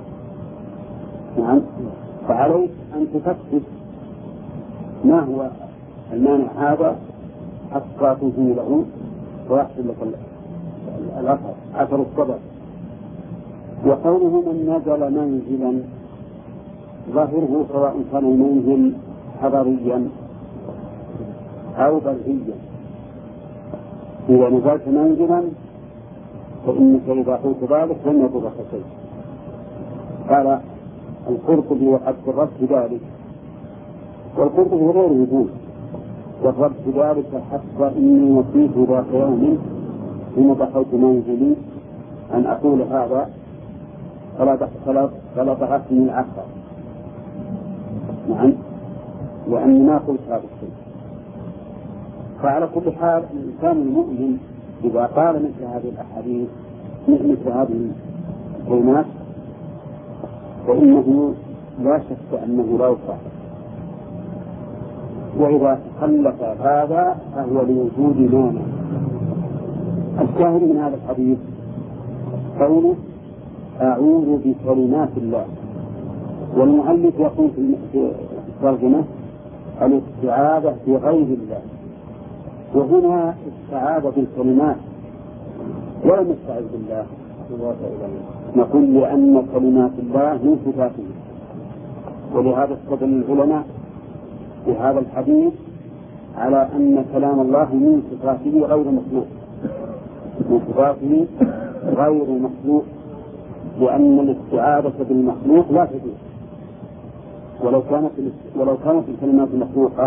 نعم. فعليك أن تفتش ما هو المانع هذا حتى تزيله ويحصل لك الأثر أثر السبب. وقوله من نزل منزلا ظاهره سواء كان المنزل حضريا أو بريا. إذا نزلت منزلا فإنك إذا قلت ذلك لم يضرك شيء. قال القرطبي وقد كررت ذلك، والقرطبي غير يقول كررت ذلك حتى إني نسيت ذات يوم حين دخلت منزلي أن أقول هذا فلا ضغطني العصر. نعم. وأني ما قلت هذا الشيء. فعلى كل حال الإنسان المؤمن إذا قال مثل هذه الأحاديث مثل هذه الكلمات فإنه لا شك أنه لا يصح. وإذا تخلف هذا فهو لوجود مانع. الشاهد من هذا الحديث قوله أعوذ بكلمات الله. والمؤلف يقول في الترجمة الاستعاذة بغير الله، وهنا استعاذة بالكلمات ولم يستعذ بالله. نقول لأن كلمات الله من صفاته، ولهذا استدل العلماء بهذا الحديث على أن كلام الله من صفاته غير مخلوق، من صفاته غير مخلوق، لأن الاستعاذة بالمخلوق لا تجوز. ولو كانت الكلمات مخلوقة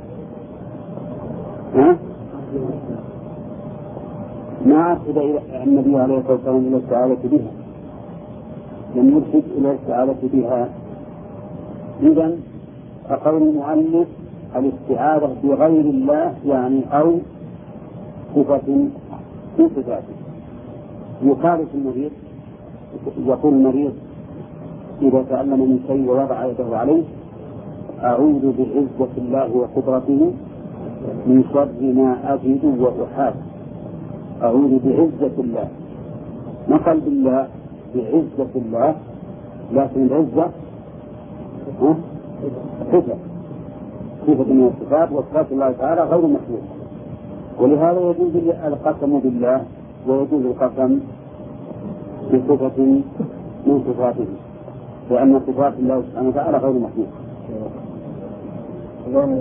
ما أرشد النبي عليه الصلاة والسلام إلى الاستعاذة بها، لم يرشد إلى الاستعاذة بها. إذن فقول المؤلف الاستعاذة بغير الله يعني أو صفة في صفاته. يخالف المريض، يقول المريض إذا تألم من شيء ووضع يده عليه أعوذ بعزة الله وقدرته من شر ما أجد وأحاب. أعوذ بعزة الله، ما قال بالله، بعزة الله، لكن العزة صفة من الصفات، وصفات الله تعالى غير مخلوقة. ولهذا يجوز القسم بالله ويجوز القسم بصفة من صفاته، لأن صفات الله سبحانه وتعالى غير مخلوقة. لا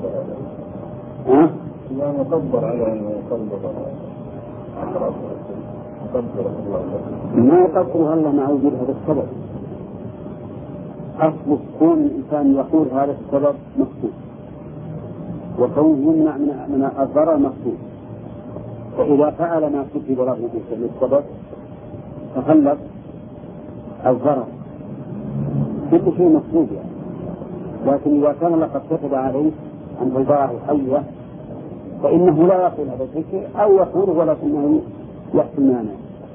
مقدر على أن ما يقدرها الله مع وجود هذا السبب. أصل كون الإنسان يقول هذا السبب مكتوب، وكونه يمنع من الضرر مكتوب. فإذا فعل ما كتب له بالسبب تخلف الضرر، كل شيء مكتوب يعني. لكن إذا كان لقد كتب عليه أن تضاعه حية فإنه لا يقول هذا الشيء، أو يقول ولكنه يحسن مانع.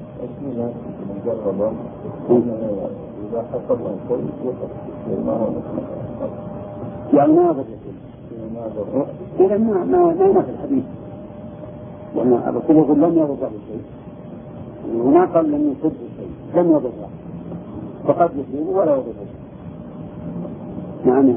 إذا حصل الشيء يعني ما ضر إذا ما في الحديث، لأن الرسول يقول لم يضر شيء، وما قال لم يصب شيء، لم يضر، فقد يصيب ولا يضر. نعم.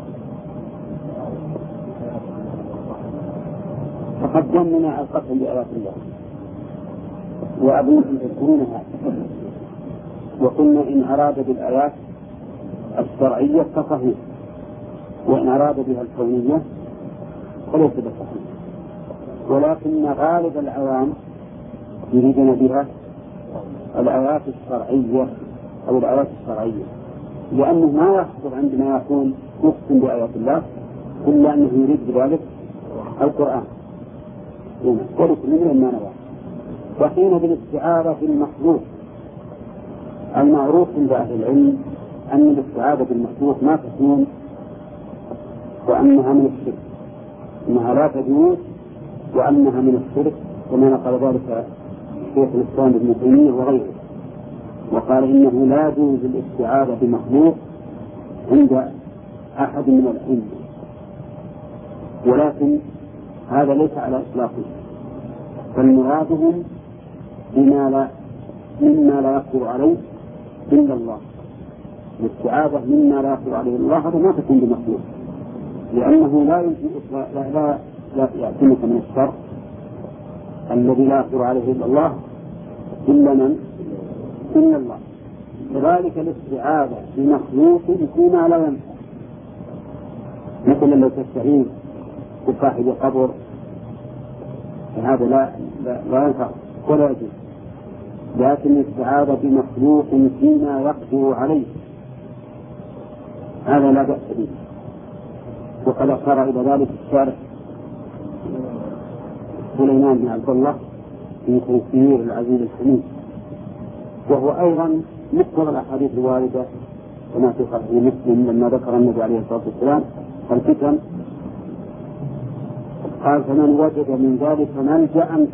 فقدمنا القسم بآيات الله وأبوكم تذكرونها وقلنا إن أراد بالآيات الشرعية فصحيح، وإن أراد بها الكونية فليس بصحيح، ولكن غالب العوام يريدون بها الآيات الشرعية أو الآيات الشرعية، لأنه ما يحصل عندما يكون يقسم بآيات الله إلا أنه يريد بذلك القرآن ولكل من ما نوى. وحين بالاستعاذة بالمخلوق المعروف عند أهل العلم أن الاستعاذة بالمخلوق ما تكون وأنها من الشرك، أنها لا تجوز وأنها من الشرك، كما نقل ذلك شيخ الإسلام ابن تيمية وغيره، وقال إنه لا يجوز الاستعاذة بمخلوق عند أحد من الأئمة، ولكن هذا ليس على إطلاقه، فالمرادهم مما لا يقدر عليه إلا الله. الاستعاذة مما لا يقدر عليه الله هذا ما تكون بمخلوق، لأنه لا يأتيك من الشر الذي لا يقدر عليه إلا الله إلا الله. كذلك الاستعاذة بمخلوق فيما لا ينفع، مثلا لو تستعين بصاحب قبر فهذا لا ينفع ولا يجوز، لكن الاستعاذة بمخلوق فيما يقدر عليه هذا لا بأس به. وقد أشار إلى ذلك الشارح سليمان بن عبد الله في تفسير العزيز الحميد، وهو أيضا مقتضى الأحاديث الواردة كما في صحيح مسلم لما ذكر النبي عليه الصلاة والسلام الفتن قال فمن وجد من ذلك ملجأ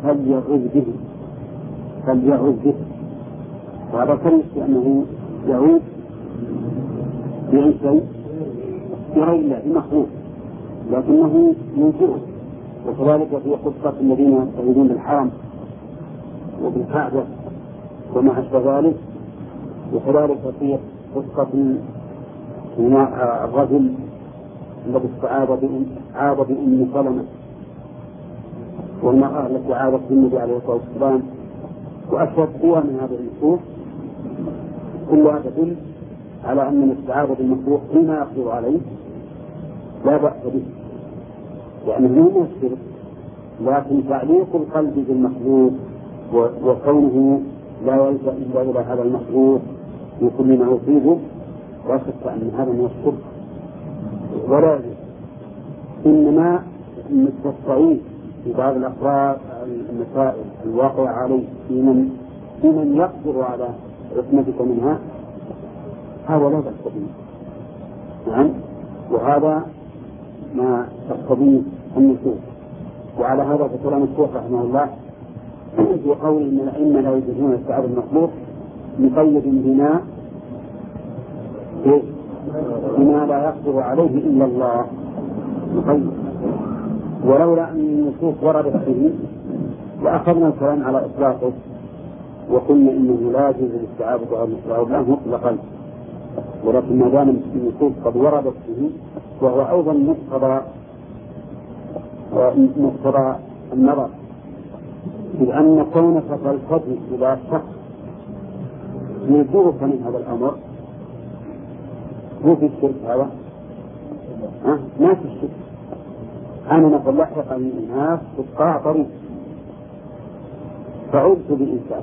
فليعوذ به، وهذا كلمة بأنه يعود بأي شيء بغير الله بمخلوق لكنه ينكره. وكذلك في قصة الذين يستعيذون بالحرم وبالكعبة وما أشبه ذلك، وكذلك في قصة الرجل الذي عاد بأم سلمة والمرأة التي عادت بالنبي عليه الصلاة والسلام وأشهد قوى من هذه النصوص كلها تدل على أن الاستعاذة بالمخلوق فيما يقدر عليه لا بأس به، لأنه من الشرك، لكن تعليق القلب بالمخلوق وكونه لا يلجأ إلا إلى هذا المخلوق في كل ما يصيبه لا شك أن هذا من الشرك ولا يجوز. إنما التصعيد في بعض الأقوال المسائل الواقع عليه في من يقدر على عصمتك منها هذا لا بأس به. نعم، وهذا ما تقتضيه النصوص. وعلى هذا فكلام الشيخ رحمه الله في قول إن الأئمة لا يجوزون استعاذة المخلوق مقيد بما لا يقدر عليه إلا الله مقيد، ولولا أن النصوص وردت به لأخذنا الكلام على إطلاقه وقلنا إنه لا يجوز الاستعاذة على الله مطلقا، ولكن ما دام النصوص قد وردت به وهو أيضا مقتضى النظر، إذ أن كونك تلتفت إلى شخص يجوزك من هذا الأمر مو في الشرك هذا ما في الشرك. أنا نقول لحق من الناس قطاع طريق فعدت بإنسان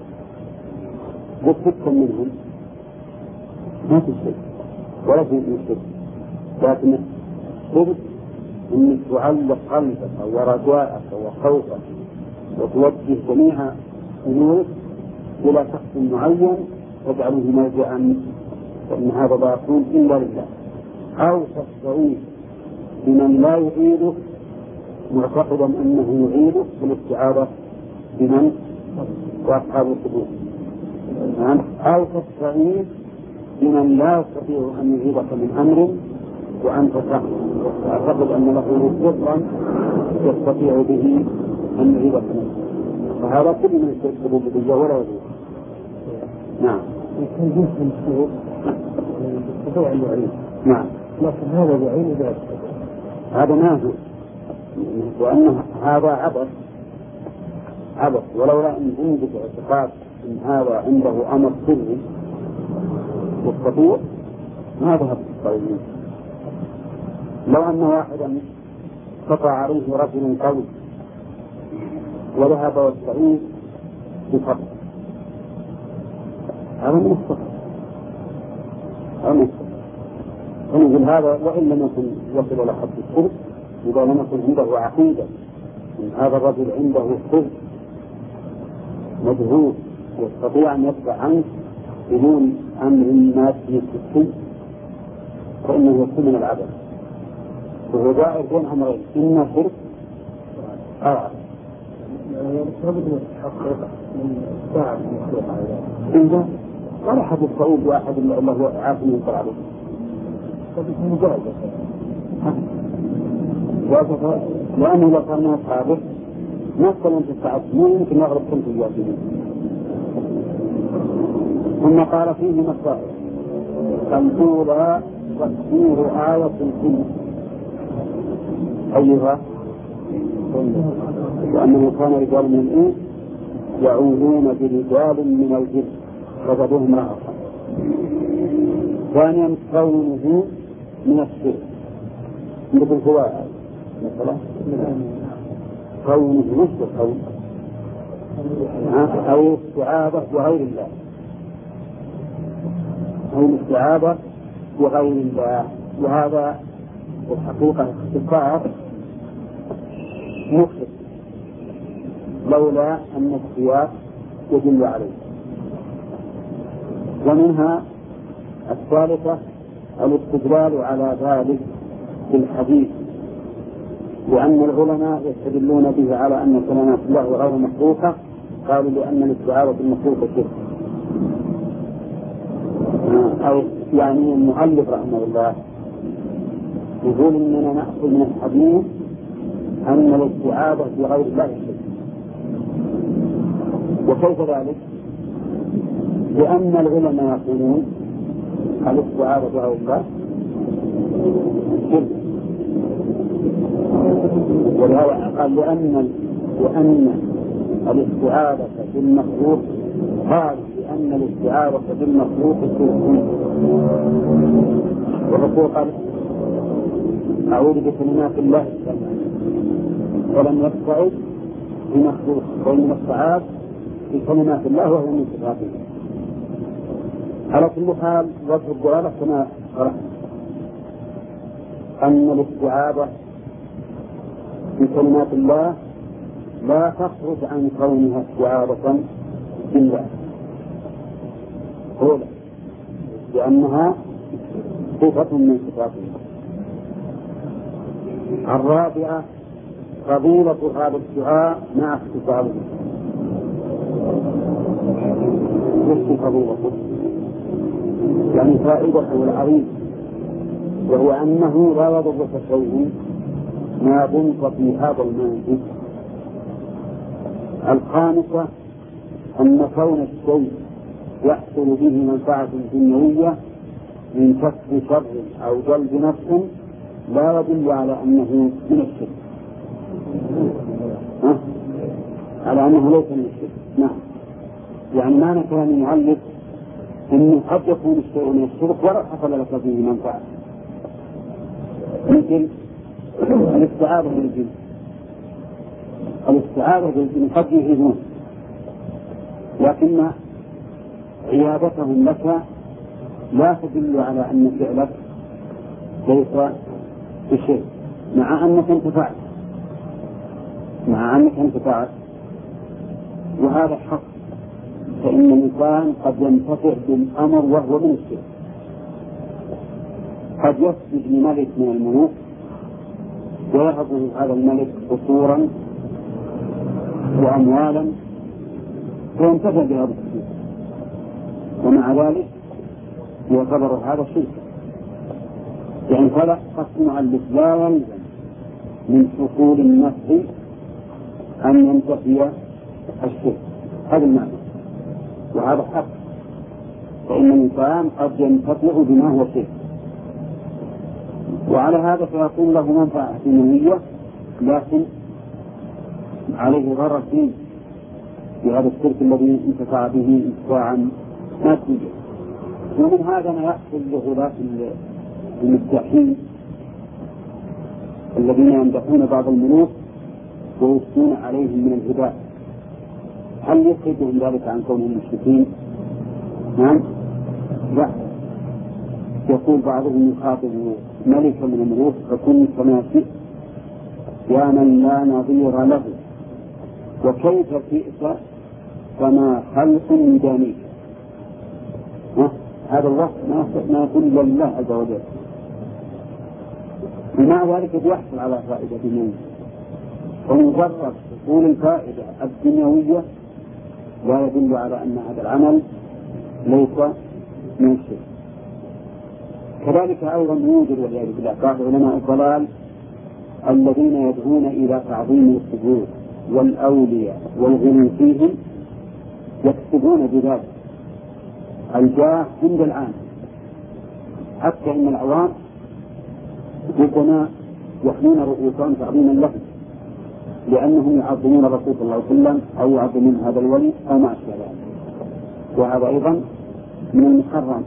وفتك منهم ما في الشرك ولا في الشرك، لكن الشرك أنك تعلق قلبك ورجاءك وخوفك وتوجه جميع أمورك إلى شخص معين تجعله ملجأ، فإن هذا لا يكون إلا لله، أو تستعيذ بمن لا يعيدك معتقدا أنه يعيدك بالاستعاذة بمن وأصحاب القبور، أو تستعيذ بمن لا يستطيع أن يعيدك من أمر وأنت تعتقد أن له قدرا يستطيع به أن يعيدك منه، فهذا كل من الشرك بالربوبية ولا يجوز. نعم. يكون جزء من الشروط يستطيع أن يعيد. نعم. لكن هذا يعين إذا هذا ما هو، وأن هذا عبث ولولا أن عندك اعتقاد أن هذا عنده أمر سري يستطيع ما ذهب الصعيد. لو أن واحدا قطع عليه رجل قوي وذهب والسعيد بفضل هذا من الصفر ونقول هذا وإن لم يكن يصل إلى حد الشرك إذا لم يكن عنده عقيدة من هذا الرجل عنده سر مجهول يستطيع أن يدفع عنه بدون أمر مادي سكي فإنه يكون من العبث. وهو دائر بين أمرين إما شرك أو عبث. إذا ولا حد الصعود واحد إلا الله عارف من ينكر عليه. لأنه لو كان أصحابه نفسه أن تستعد ممكن يغرب كنت الياسين. ثم قال فيه مسائل الأولى تفسير آية الجن. أيها وأنه كان رجال من الإنس يعوذون برجال من الجن فزادوهم رهقا. ثانيا كونه من الشرك مثل هواء مثلا كونه مثل كون أو استعاذة بغير الله أو الاستعاذة بغير الله. وهذا الحقيقة اختصار مخلص لولا أن السياق يدل عليه. ومنها الثالثة الاستدلال على ذلك بالحديث لأن العلماء يستدلون به على أن كلمات الله غير مخلوقة قالوا لأن الاستعاذة المخلوقة شرك. أو يعني المؤلف رحمه الله يقول إننا نأخذ من الحديث أن الاستعاذة بغير الله شرك. وكيف ذلك؟ لأن العلماء يقولون الاستعاذة بغير الله شرك. ولهذا قال لأن الاستعاذة بالمخلوق قال لأن الاستعاذة بالمخلوق شرك. والرسول قال أعوذ بكلمات الله ولم يستعذ بمخلوق وإنما استعاذ بكلمات الله وهو من صفاته. على كل حال وجه الدلالة كما شرحنا أن الاستعاذة بكلمات الله لا تخرج عن كونها استعاذة بالله أولا لأنها صفة من صفاته. الرابعة فضيلة هذا الدعاء مع اختصاره. وش فضيلته؟ يعني فائدته العظيمة وهو أنه لا يضرك شيء ما دمت في هذا المنزل. الخامسة أن كون الشيء يحصل به منفعة دنيوية من كسب شر أو جلب نفس لا يدل على أنه من الشرك على أنه ليس من الشرك. نعم يعني معنى كلام المؤلف أنه قد يكون الشيء من الشرك ولا حصل لك فيه منفعة مثل الاستعاذة بالجن. الاستعاذة بالجن قد يعيذون لكن عيادتهم لك لا تدل على أن فعلك ليس بشيء مع أنك انتفعت وهذا حق. فإن الإنسان قد ينتفع بالأمر وهو من الشيء. قد يسجد لملك من الملوك ويهب هذا الملك قصورا وأموالا وينتفع بهذا الشيء ومع ذلك يعتبر هذا شرك. يعني فلا قصد المؤلف لا يلزم من حصول النفع أن ينتفي الشرك. هذا المعنى وهذا حق. فإن الإنسان قد ينتفع بما هو شرك وعلى هذا فيكون له منفعة دنيوية لكن عليه ضرر في هذا الشرك الذي انتفع به انتفاعا ماديا. ومن هذا ما يحصل لغلاة المداحين الذين يمدحون بعض الملوك ويثنون عليهم من الهداء، هل يخرجهم ذلك عن كونهم مشركين؟ نعم، لا. يقول بعضهم يخاطب ملكا من الملوك: فكن كما شئت يا من لا نظير له، وكيف شئت كما خلق ميدانيك. هذا الوصف ما يقول لله عز وجل، ومع ذلك يحصل على فائدة دنيوية، ومجرد حصول الفائدة الدنيوية لا يدل على أن هذا العمل ليس من الشرك. كذلك أيضا يوجد والعياذ بالله بعض علماء الضلال الذين يدعون إلى تعظيم القبور والأولياء والغلو فيهم، يكسبون بذلك الجاه عند العام، حتى إن العوام ربما يحمون رؤوسهم تعظيما لهم لأنهم يعظمون الرسول صلى الله عليه وسلم أو يعظمون هذا الولي أو ما أشبه ذلك، وهذا أيضا من المحرم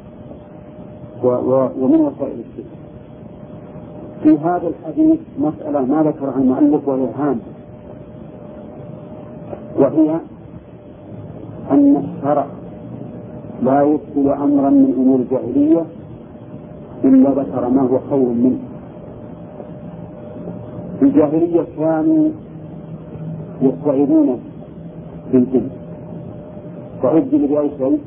ومن وسائل الشرك. في هذا الحديث مسألة ما ذكرها المؤلف وهي هامة، وهي أن الشرع لا يبطل أمرا من أمور الجاهلية إلا ذكر ما هو خير منه. في الجاهلية كانوا يستعيذون بالجن، فعجل بأي شيء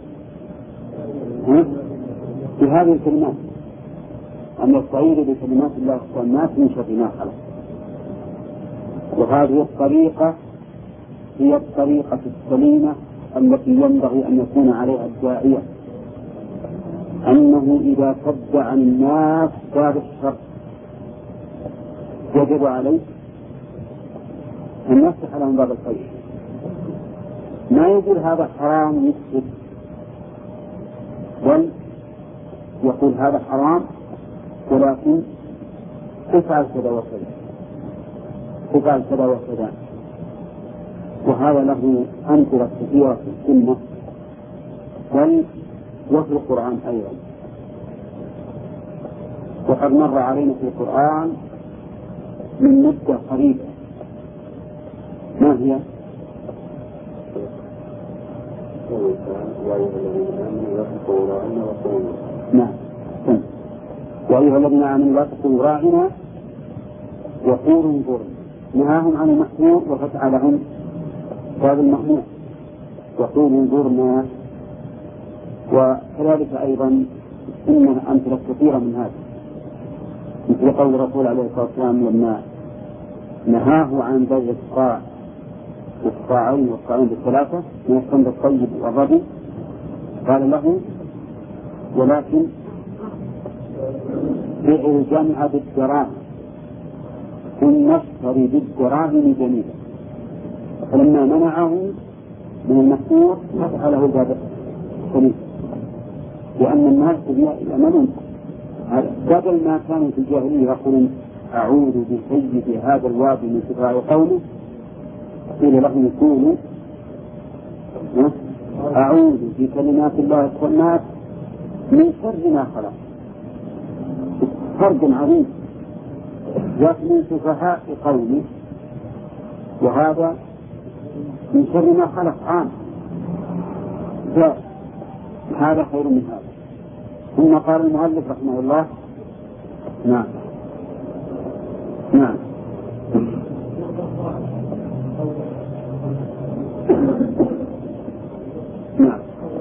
بهذه الكلمات، أن يستعيذ بكلمات الله التامات من شر ما خلق. وهذه الطريقة هي الطريقة السليمة التي ينبغي أن يكون عليها الداعية، أنه إذا صد عن الناس باب الشر يجب عليه أن يفتح لهم باب الخير. ما يقول هذا حرام يكسب، بل يقول هذا حرام ولكن افعل كذا وكذا، افعل كذا وكذا. وهذا له أمثلة كثيرة في السنة بل وفي القرآن أيضا. وقد مر علينا في القرآن من مدة قريبة، ما هي؟ نعم، وأيها الذين آمنوا لا تقولوا راعنا وقولوا انظرنا. نهاهم عن المحمود وفتح لهم باب المحمود وقولوا انظرنا. وكذلك أيضا إن أمثلة كثيرة من هذا، مثل قول الرسول عليه الصلاة والسلام لما نهاه عن بيع الصاع والصاعين والصاعين بالثلاثة من الخمر الطيب والربي، قال له: ولكن بيع الجمع بالدراهم ثم اشتري بالدراهم جميلة. فلما منعه من المسموح فتح له الباب السليم، لأن الناس يأمنون. بدل ما كانوا في الجاهلية يقولون أعوذ بسيد هذا الوادي من شفاء قومه، قيل لهم يقولوا أعوذ بكلمات الله التامات من شر ما خلق. فرق عظيم، من سفهاء قومه، وهذا من شر ما خلق عام، هذا خير من هذا. ثم قال المؤلف رحمه الله: نعم نعم نعم.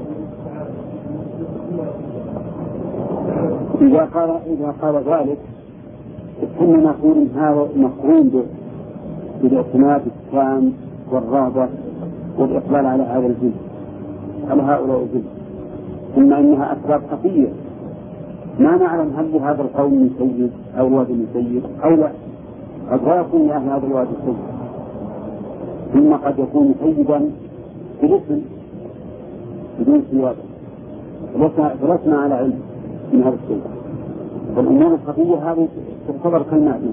إذا قال ذلك كنا نقول هذا مقرون بالاعتماد التام والرغبة والإقبال على هذا الجنس، على هؤلاء الجنس، ثم إنها أسباب خفية ما نعلم هل لهذا القوم من سيد أو الوادي من سيد أو لا، قد لا يكون لأهل هذا الوادي سيد، ثم قد يكون سيدا بالاسم بدون سيادة، فلسنا على علم من هذا السيد. والأمور الخفية هذه تعتبر كالمعدوم.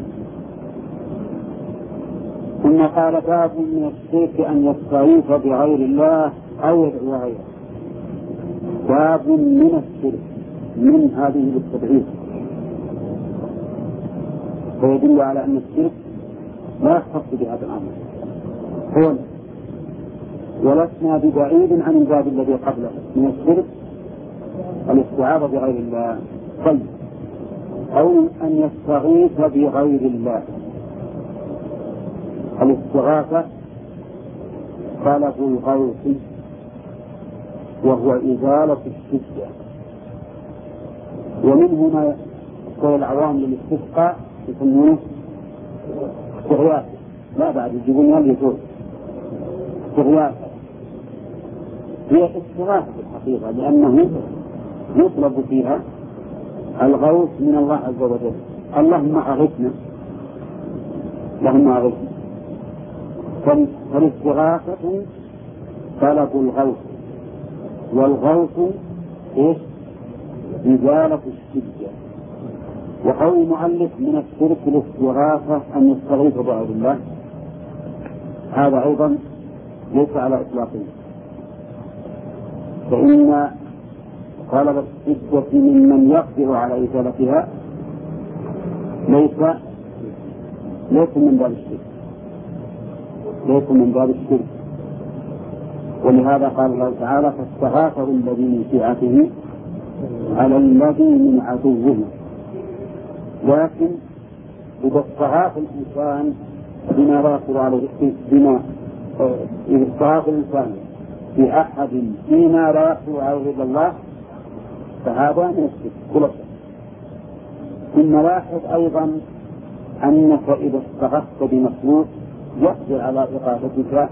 ثم قال: باب من الشرك أن يستعيذ بغير الله أو يدعو غيره. باب من الشرك من هذه للتبعيد، فيدل على أن الشرك لا يختص بهذا الأمر هو، ولسنا ببعيد عن الباب الذي قبله من الشرك الاستعاذة بغير الله. طيب، أو أن يستغيث بغير الله. الاستغاثة طلب الغوث وهو إزالة الشدة، ومن هنا قول العوام للاستسقاء يسمونه استغياث، لا بعد يجيبون يجوز استغياث، هي استغاثة في الحقيقة لأنه يطلب فيها الغوث من الله عز وجل. اللهم أغثنا، اللهم أغثنا. فالاستغاثة طلب الغوث، والغوث إيش؟ إزالة الشدة. وقول المؤلف من الشرك الاستغاثة أن يستغيث بغير الله، هذا أيضا ليس على إطلاقه، فإن طلب الشدة ممن يقدر على إزالتها ليس من باب الشرك، ليس من باب الشرك. ولهذا قال الله تعالى فاستغاثه الذي من شيعته على الذي من عدوه. لكن إذا استغاث الإنسان بما لا يقدر عليه، إذا استغاث الإنسان بأحد فيما لا يقدر عليه إلا الله فهذا من الشرك كل شيء. ثم لاحظ أيضا أنك إذا استغثت بمخلوق يقدر على إغاثتك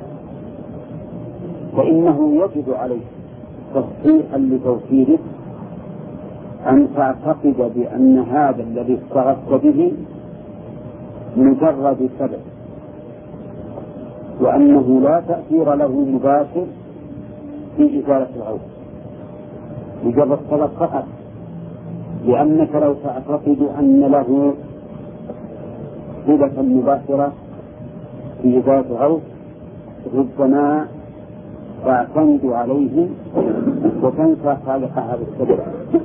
فإنه يجب عليك تصحيحا لتوحيدك أن تعتقد بأن هذا الذي استغثت به مجرد سبب، وأنه لا تأثير له مباشر في إزالة الغوث، مجرد سبب فقط. لأنك لو تعتقد أن له صلة مباشرة في إزالة الغوث ربما تعتمد عليه وتنسى خالق هذا السبب،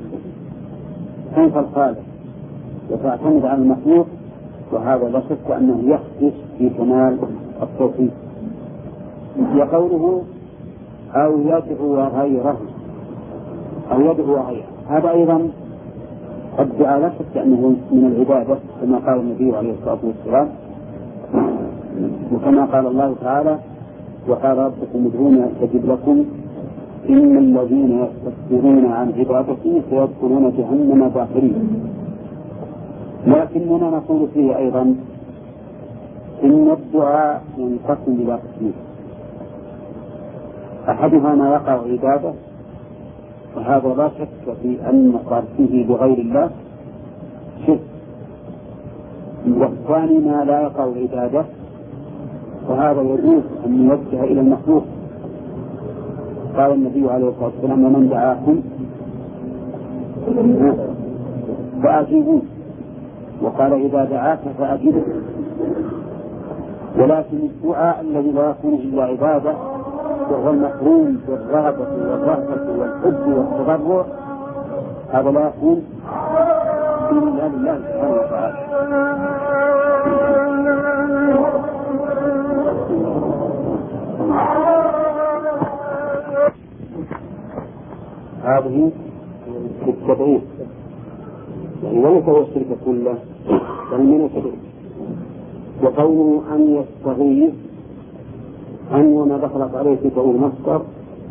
تنسى الخالق وتعتمد على المخلوق، وهذا لا شك أنه يخدش في كمال التوحيد. وقوله أو يدعو غيره، أو يدعو غيره، هذا أيضا الدعاء لا شك أنه من العبادة كما قال النبي عليه الصلاة والسلام، وكما قال الله تعالى وقال ربكم ادعوني أستجب لكم إن الذين يستكبرون عن عبادتي سيدخلون جهنم داخرين. لكننا نقول فيه أيضا إن الدعاء ينقسم إلى قسمين، أحدها ما يقع عبادة وهذا لا شك في أن صرفه بغير الله شرك، والثاني ما لا يقع عبادة وهذا يجوز أن يوجه إلى المخلوق. قال النبي عليه الصلاة والسلام ومن دعاكم فأجيبوه، وقال إذا دعاك فأجيبه. ولكن الدعاء الذي لا يكون إلا عبادة وهو المقرون بالرغبة والرهبة والحب والتضرع هذا لا يكون إلا لله سبحانه وتعالى. هذه التبعيد يعني وليس هو الشرك كله بل من الشرك. وقوله أن يستغيث أن وما دخلت عليه تقول مصدر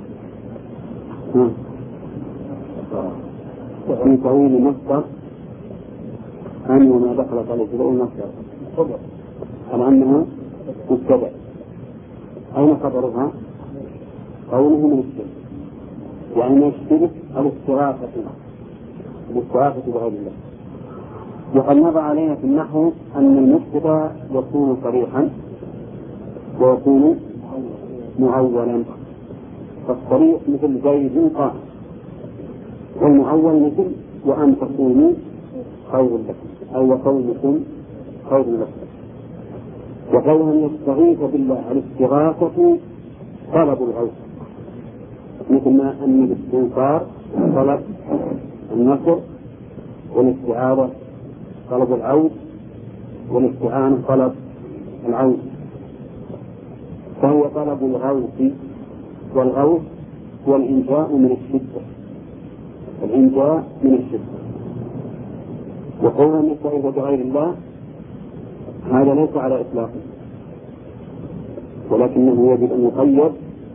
في تأويل مصدر أن وما دخلت عليه تقول مصدر على أنها مبتدأ. أين خبرها؟ قوله من الشرك وأن يشترك الاستغاثة بغير الله. وقد مضى علينا في النحو أن المبتدأ يكون صريحا ويكون معولا، فالصريح مثل زيد قائم، والمعول مثل وأن تكونوا خير لكم أو وقومكم خير لكم. وقوله يستغيث بالله الاستغاثة طلب الغوث، مثل ما أن الاستنصار طلب النصر، والاستعاذة طلب العود، والاستعانة طلب العود. فهو طلب الغوث، والغوث هو الإنجاء من الشدة، الإنجاء من الشدة. وقولنا نستعيذ بغير الله هذا ليس على إطلاقه، ولكنه يجب أن يقيد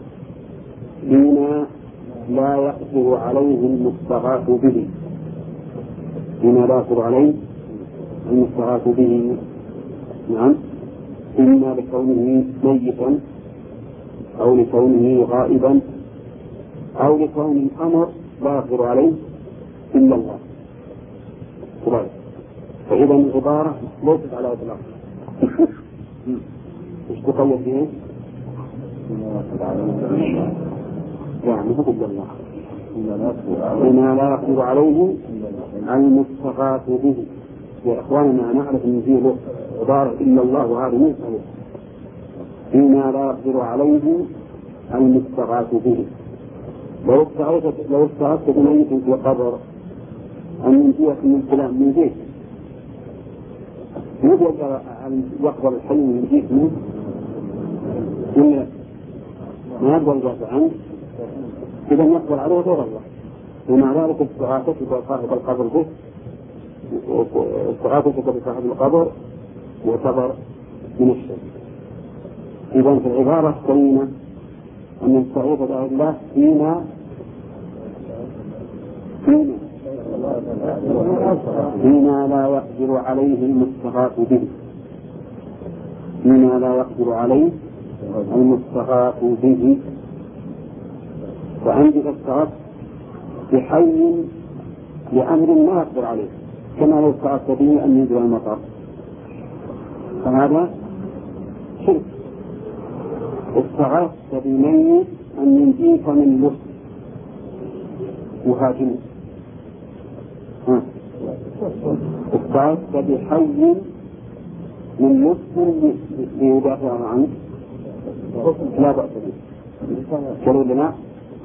بما لا يقدر عليه المستغاث به، بما لا يقدر عليه المستغاث به. نعم، إما لكونه ميتا، أو لكونه غائبا، أو لكون الأمر لا يقدر عليه إلا الله. فإذا العبارة ليست على إطلاق. إيش تقيد فيه؟ يعني هو الله بما لا يقدر عليه المستغاث به. يا إخواننا نعرف أن فيه عبارة إلا الله، وهذا مو صحيح. بما لا يقدر عليه المستغاث به. لو استغاثت بميت في قبر أن ينجيك من فلان من بيت، يقدر أن يقبل الحي وينجيك منه، ما يقبل الجزاء عنه، إذا يقبل عليه غير الله. ومع ذلك استغاثتك بصاحب القبر به، استغاثتك بصاحب القبر يعتبر من الشرك. إذا في العبارة السليمة أن نستعيذ بغير الله فيما لا يقدر عليه المستغاث به، فيما لا يقدر عليه المستغاث به. فعندك استغاث بحي لأمر ما يقدر عليه، كما لو استغاثت به أن ينزل المطر، فهذا شرك. استغاثت بميت أن ينجيك من لص يهاجمه، استغاثت بحي من لص ليدافع عنك، لا بأس به. قالوا لنا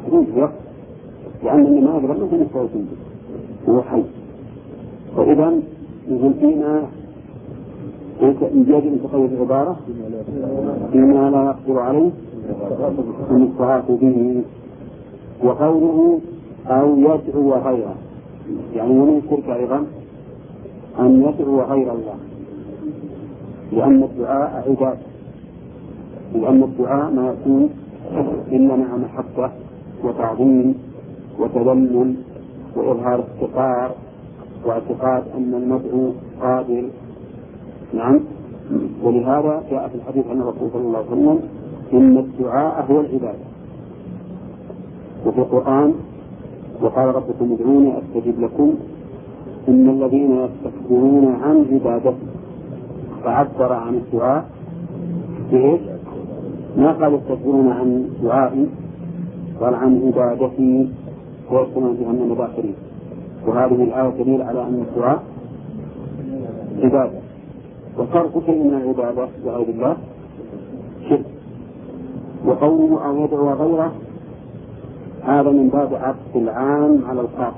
لأن ما أقدر أن يستغيث به هو حي. فإذا يقول فينا يجب أن تقيد العبارة فيما لا يقدر عليه المستغاث به. وقوله أو يدعو غيره، يعني من الشرك أيضا أن يدعو غير الله، لأن الدعاء عبادة، لأن الدعاء ما يكون إلا مع محبة وتعظيم وتذلل وإظهار افتقار واعتقاد أن المدعو قادر. نعم، ولهذا جاء في الحديث عن الرسول صلى الله عليه وسلم إن الدعاء هو العبادة. وفي القرآن وقال ربكم ادعوني أستجب لكم إن الذين يستكبرون عن عبادتي، فعبر عن الدعاء بإيش؟ ما قال يستكبرون عن دعائي، قال عن عبادتي ويكونون جهنم داخلين. وهذه الآية دليل على أن الدعاء عبادة، وصرف شيء من العبادة بغير الله شرك. وقوله أو يدعو غيره هذا من باب عطف العام على الخاص،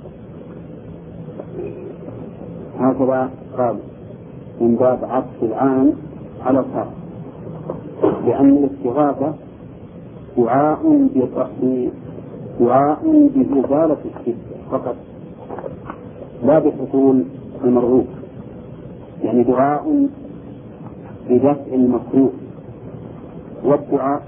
هكذا قال من باب عطف العام على الخاص، لأن الاستغاثة دعاء بإزالة الشدة فقط، لا بحصول المرغوب، يعني دعاء بدفع المكروه. والدعاء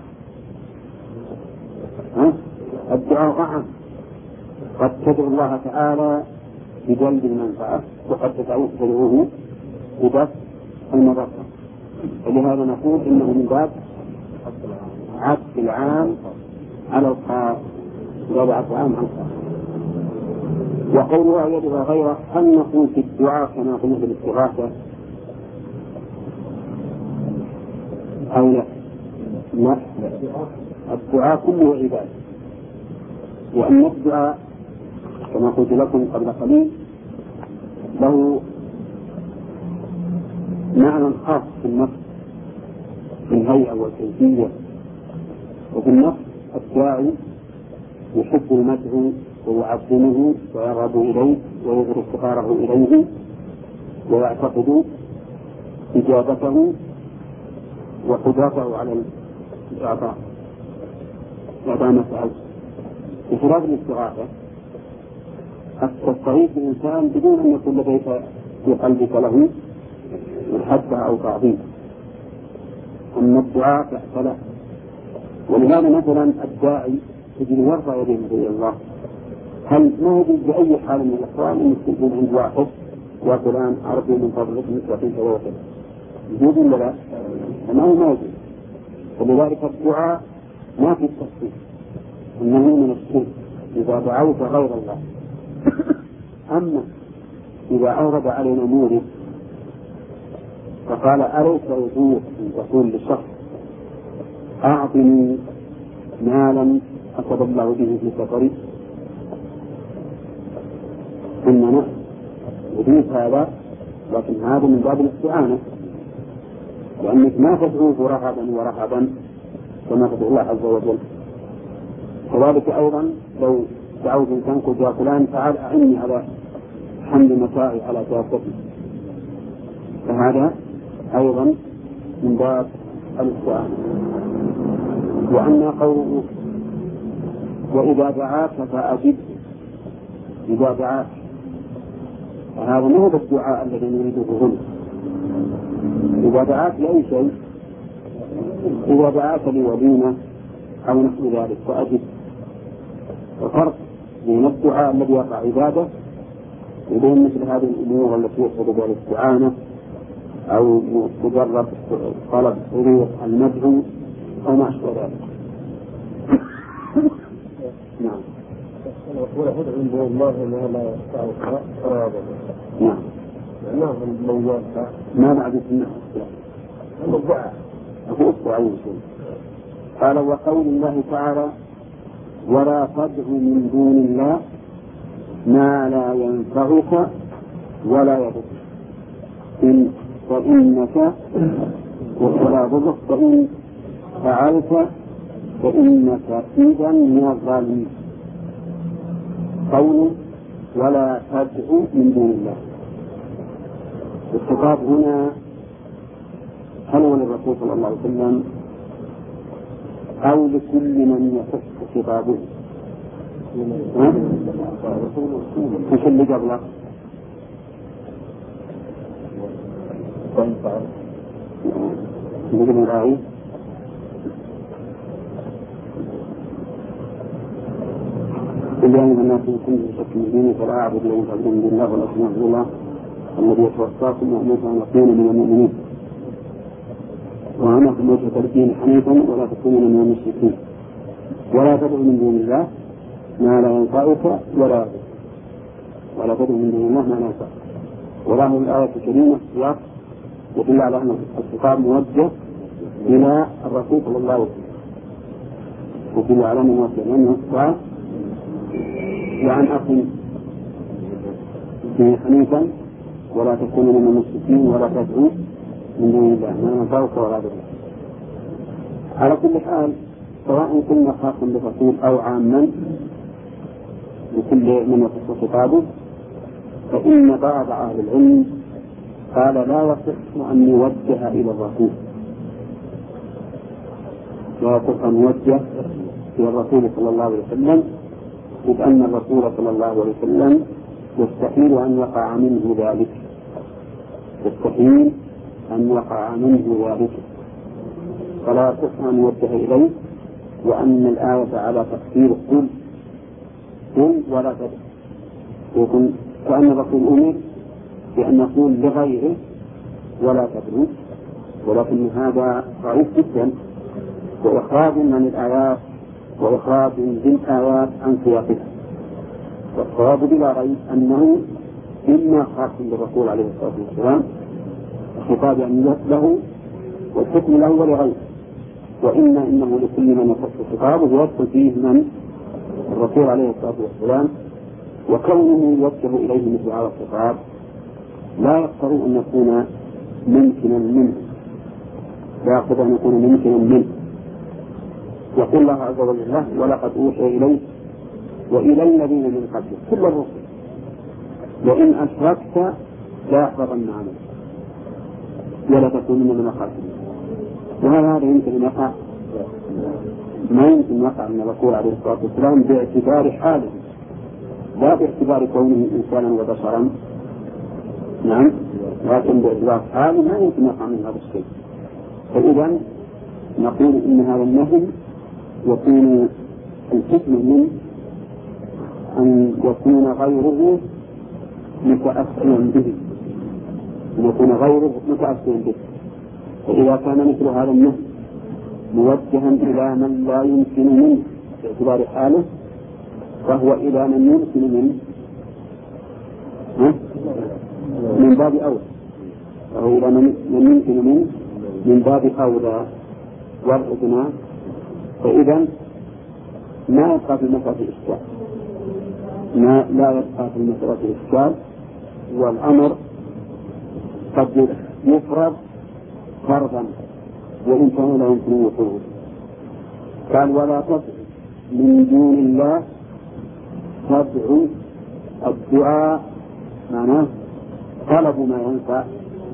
الدعاء عام، قد تدعو الله تعالى بجلب المنفعة، وقد تدعوه بدفع المضرة. ولهذا نقول إنه من باب عطف العام على الخاص، باب عطف العام على الخاص. وقولها يدعو غيره، هل نقول في الدعاء كما قلنا في الاستغاثة أو لا؟ لا، الدعاء كله عبادة، وأن الدعاء كما قلت لكم قبل قليل له معنى خاص في النفس، في الهيئة والكيفية. وفي النفس الداعي يحب المدعو ويعظمه ويرغب إليه ويظهر افتقاره إليه ويعتقد إجابته وقدرته على الإعطاء ما سأل. بخلاف الاستغاثة تستغيث الإنسان بدون أن يكون لديك في قلبك له محبة أو تعظيم. أما الدعاء فلا. ولهذا مثلا الداعي تجد يرفع يديه إلى الله، هل ما يجوز بأي حال من الأحوال أن يكون عند واحد وفلان أرجو من فضلك مثل توكل؟ يجوز ولا لا؟ ما هو موجود. ولذلك الدعاء ما في التخصيص، إنه من الشرك إذا دعوت غير الله. أما إذا أورد علينا مورد فقال أليس يجوز أن تقول للشخص أعطني مالا أخذ الله به في سفري، إننا يجوز هذا، لكن هذا من باب الاستعانة، لأنك ما تدعوه رهبا ورهبا كما تدعو الله عز وجل. كذلك أيضا لو دعوت إن تنقل يا فلان تعال أعني على حمل متاعي على دابتي، فهذا أيضا من باب الاستعانة. وأما قوله وإذا دعاك فأجب، إذا دعاك فهذا ما هو الدعاء الذي نريده هنا. إذا دعاك لأي شيء، إذا دعاك لوليمة أو نحو ذلك فأجب. وفرق بين الدعاء الذي يقع عبادة وبين مثل هذه الأمور التي يقصد بها الاستعانة أو مجرد طلب حضور المدعو أو ما أشبه ذلك. نعم. ويقول عند الله ما لا يستطيع قرابة. نعم. ما بعد السنة قال وقول الله تعالى ولا تدع من دون الله ما لا ينفعك ولا يضرك فإنك ولا ضرك فإن فعلت فإنك إذا من الظالمين. قول ولا تدع من دون الله، الخطاب هنا هل هو للرسول صلى الله عليه وسلم أو لكل من يخص خطابه؟ مش اللي قبله؟ نجد الرأي اليوم الناس كنت بشكل مدينة فلا أعبد لهم فأبدا من الله ولا أسمع الله الذي يتوفاكم وأموت أن أكون من المؤمنين وأنا أقوم بتركين حنيفا ولا تكونوا من المشركين ولا تدعو من دون الله ما لا ينفعك ولا تدعو من دون الله ما لا ينفعك. وله الآية الكريمة سياق يدل على أن الخطاب موجه إلى الرسول صلى الله عليه وسلم، ويدل على أنه موجه لأنه السؤال وعن أقم به حنيفا ولا تكونوا من المشركين ولا تدعو من دون الله ما ينفعك ولا يضرك. على كل حال سواء كنا خاصا بالرسول أو عاما لكل من يخص خطابه، فإن بعض أهل العلم قال لا يصح أن يوجه إلى الرسول، لا يصح أن يوجه إلى الرسول صلى الله عليه وسلم، إذ أن الرسول صلى الله عليه وسلم يستحيل أن يقع منه ذلك، يستحيل أن يقع منه ذلك، فلا يصح أن يوجه إليه. وأن الآية على تفسير قل ولا تدع، يكون كأن الرسول أمر بأن يقول لغيره ولا تدعو، ولكن هذا ضعيف جدا وإخراج عن الآيات وإخراج بالآيات عن سياقها. والصواب بلا ريب أنه إما خاص بالرسول عليه الصلاة والسلام الخطاب له والحكم له ولغيره، وإما إنه لكل من يخص خطابه ويدخل فيه من الرسول عليه الصلاة والسلام. وكونه يوجه إليه مثل هذا الخطاب لا يقتضي أن يكون ممكنا منه، لا يقتضي أن يكون ممكنا منه. يقول الله عز وجل ولقد أوحي إليك وإلى الذين من قبلك كل الرسل وإن أشركت لا يحبطن عملك ولا تكونن من الخاسرين. وهذا يمكن أن يقع ما يمكن يقع من الرسول عليه الصلاة والسلام باعتبار حاله لا باعتبار كونه إنسانا وبشرا، نعم، لكن باعتبار حاله ما يمكن يقع من هذا الشيء. فإذا نقول إن هذا النهي يكون الحكم من أن يكون غيره متأثرا به، أن يكون غيره متأثرا به. فإذا كان مثل هذا النهي موجها إلى من لا يمكن منه باعتبار حاله فهو إلى من يمكن منه من باب أولى، فهو إلى من يمكن منه من باب أولى والإذن. فإذا ما يبقى في المسألة إشكال، لا يبقى في المسألة إشكال، والأمر قد يفرض فرضا وإن كان لا يمكن وقوعه. قال ولا تدع من دون الله، تدعو الدعاء معناه طلب ما ينفع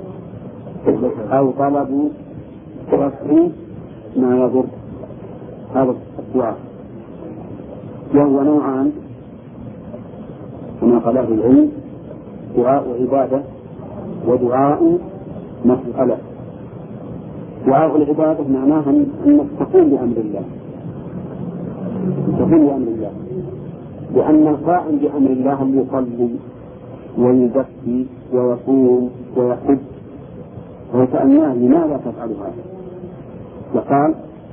أو طلب رفع ما يضر، هذا الدعاء. وهو نوعان كما قال أهل العلم: دعاء عبادة ودعاء مسألة. دعاء العبادة معناه أن تقوم بأمر الله، تقوم بأمر الله، لأن القائم بأمر الله أن يصلي ويزكي ويصوم ويحج، وسألناه لماذا تفعل هذا؟ فقال: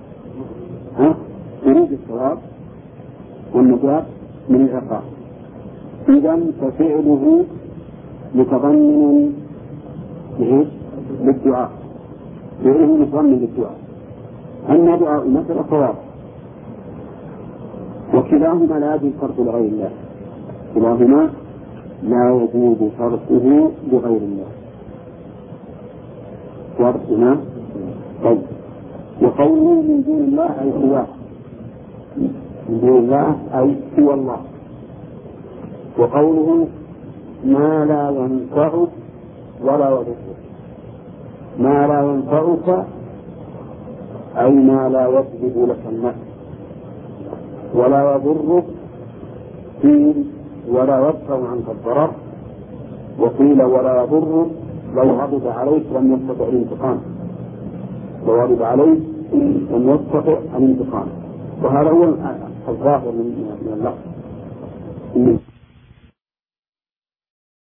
أريد الثواب والنجاة من العقاب. إذا ففعله متضمن للدعاء، فعله متضمن للدعاء، أما دعاء مثل الثواب، وكلاهما لا يجوز صرفه لغير الله، كلاهما لا يجوز صرفه لغير الله. واضح؟ طيب. وقوله من دون الله أي سواه، من دون الله أي سوى الله. وقوله ما لا ينفعك ولا يضرك، ما لا ينفعك أي ما لا يجلب لك النفع، ولا يضرك قيل ولا يدفع عنك الضرر، وقيل ولا يضرك لو غضب عليك لم يستطع الانتقام، لو غضب عليك لم يستطع الانتقام. وهذا هو الظاهر من اللفظ.